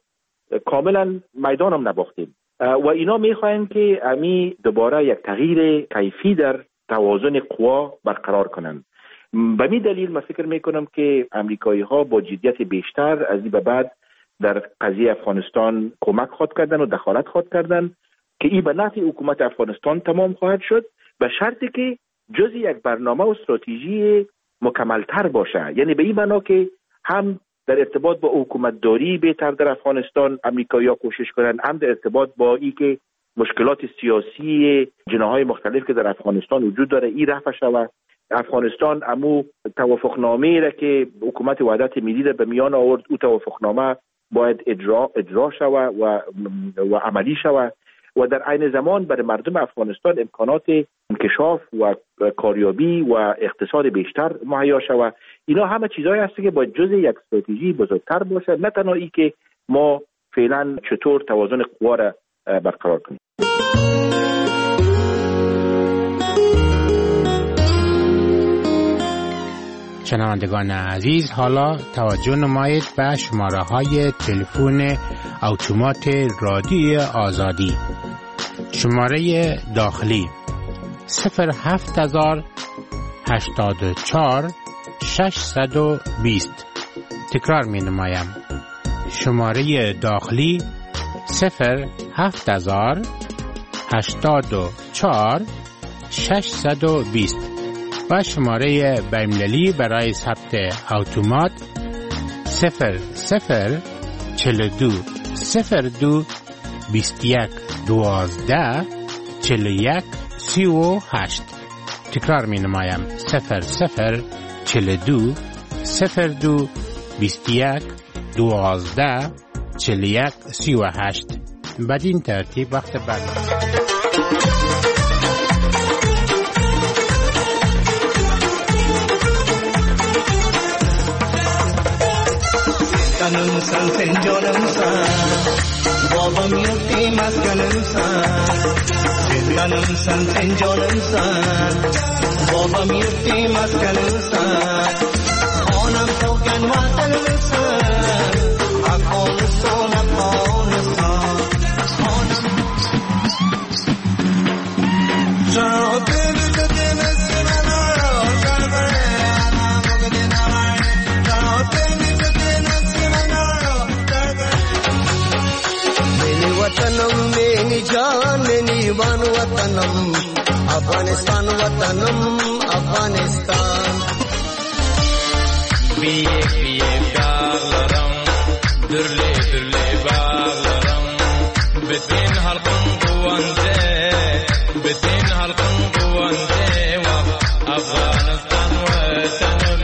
کاملا میدان هم نباختیم و اینا میخواهند که امی دوباره یک تغییر کیفی در توازن قوا برقرار کنند. به می دلیل من فکر میکنم که امریکایی ها با جدیت بیشتر از این به بعد در قضیه افغانستان کمک خواهد کردن و دخالت خواهد کردن که این به نفع حکومت افغانستان تمام خواهد شد، به شرطی که جزء یک برنامه و استراتژی مکملتر باشه. یعنی به این معنا که هم در ارتباط با حکومت داری بهتر در افغانستان امریکایی‌ها کوشش کنند، هم در ارتباط با این که مشکلات سیاسی جناح‌های مختلف که در افغانستان وجود داره این رفع شود. افغانستان امو توافقنامه‌ای را که حکومت وحدت ملی را به میان آورد، او توافقنامه باید اجرا اجرا شود و و عملی شود و در عین زمان برای مردم افغانستان امکانات انکشاف و کاریابی و اقتصاد بیشتر مهیا شود. اینا همه چیزایی هست که باید جزء یک استراتژی بزرگتر باشه، نه تنها ای که ما فعلا چطور توازن قوا را برقرار کنیم. شنوندگان عزیز، حالا توجه نمایید به شماره های تلفن اتومات رادیو آزادی. شماره داخلی صفر هفت هزار هشتاد و چهار ششصد و بیست. تکرار می نمایم. شماره داخلی صفر هفت هزار هشتاد و چهار ششصد و بیست و شماره بین‌المللی برای ثبت اتومات صفر صفر چهل و دو صفر دو بیست و یک دوازده چهل و یک سی و هشت. تکرار می نمایم. صفر صفر چهل و دو صفر دو بیست و یک دوازده چهل و یک سی و هشت. بدین ترتیب وقت بعد وطنم سن سنجانم سن بابام یوتی مسکنم سن زندانم سن سنجانم سن بابام یوتی مسکنم سن خانم توکن وطنم سن افغانستان افغانستان خانم वतनम मेरी जान मेरी बान वतनम अफगानिस्तान वतनम अफगानिस्तान बिये बिये bağlarım dürle dürle bağlarım bütün halkın kuvvende bütün halkın kuvvende Afganistan vatanım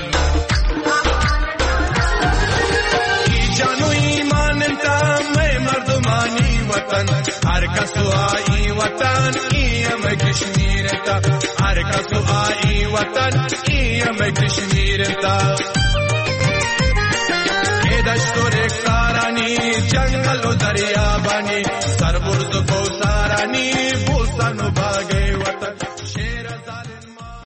ki canu imanın tam mardumani वतन हर कसु आई वतन ईम कश्मीर ता हर कसु आई वतन ईम कश्मीर ता ये दश्तोरे कारानी जंगल दरिया बनी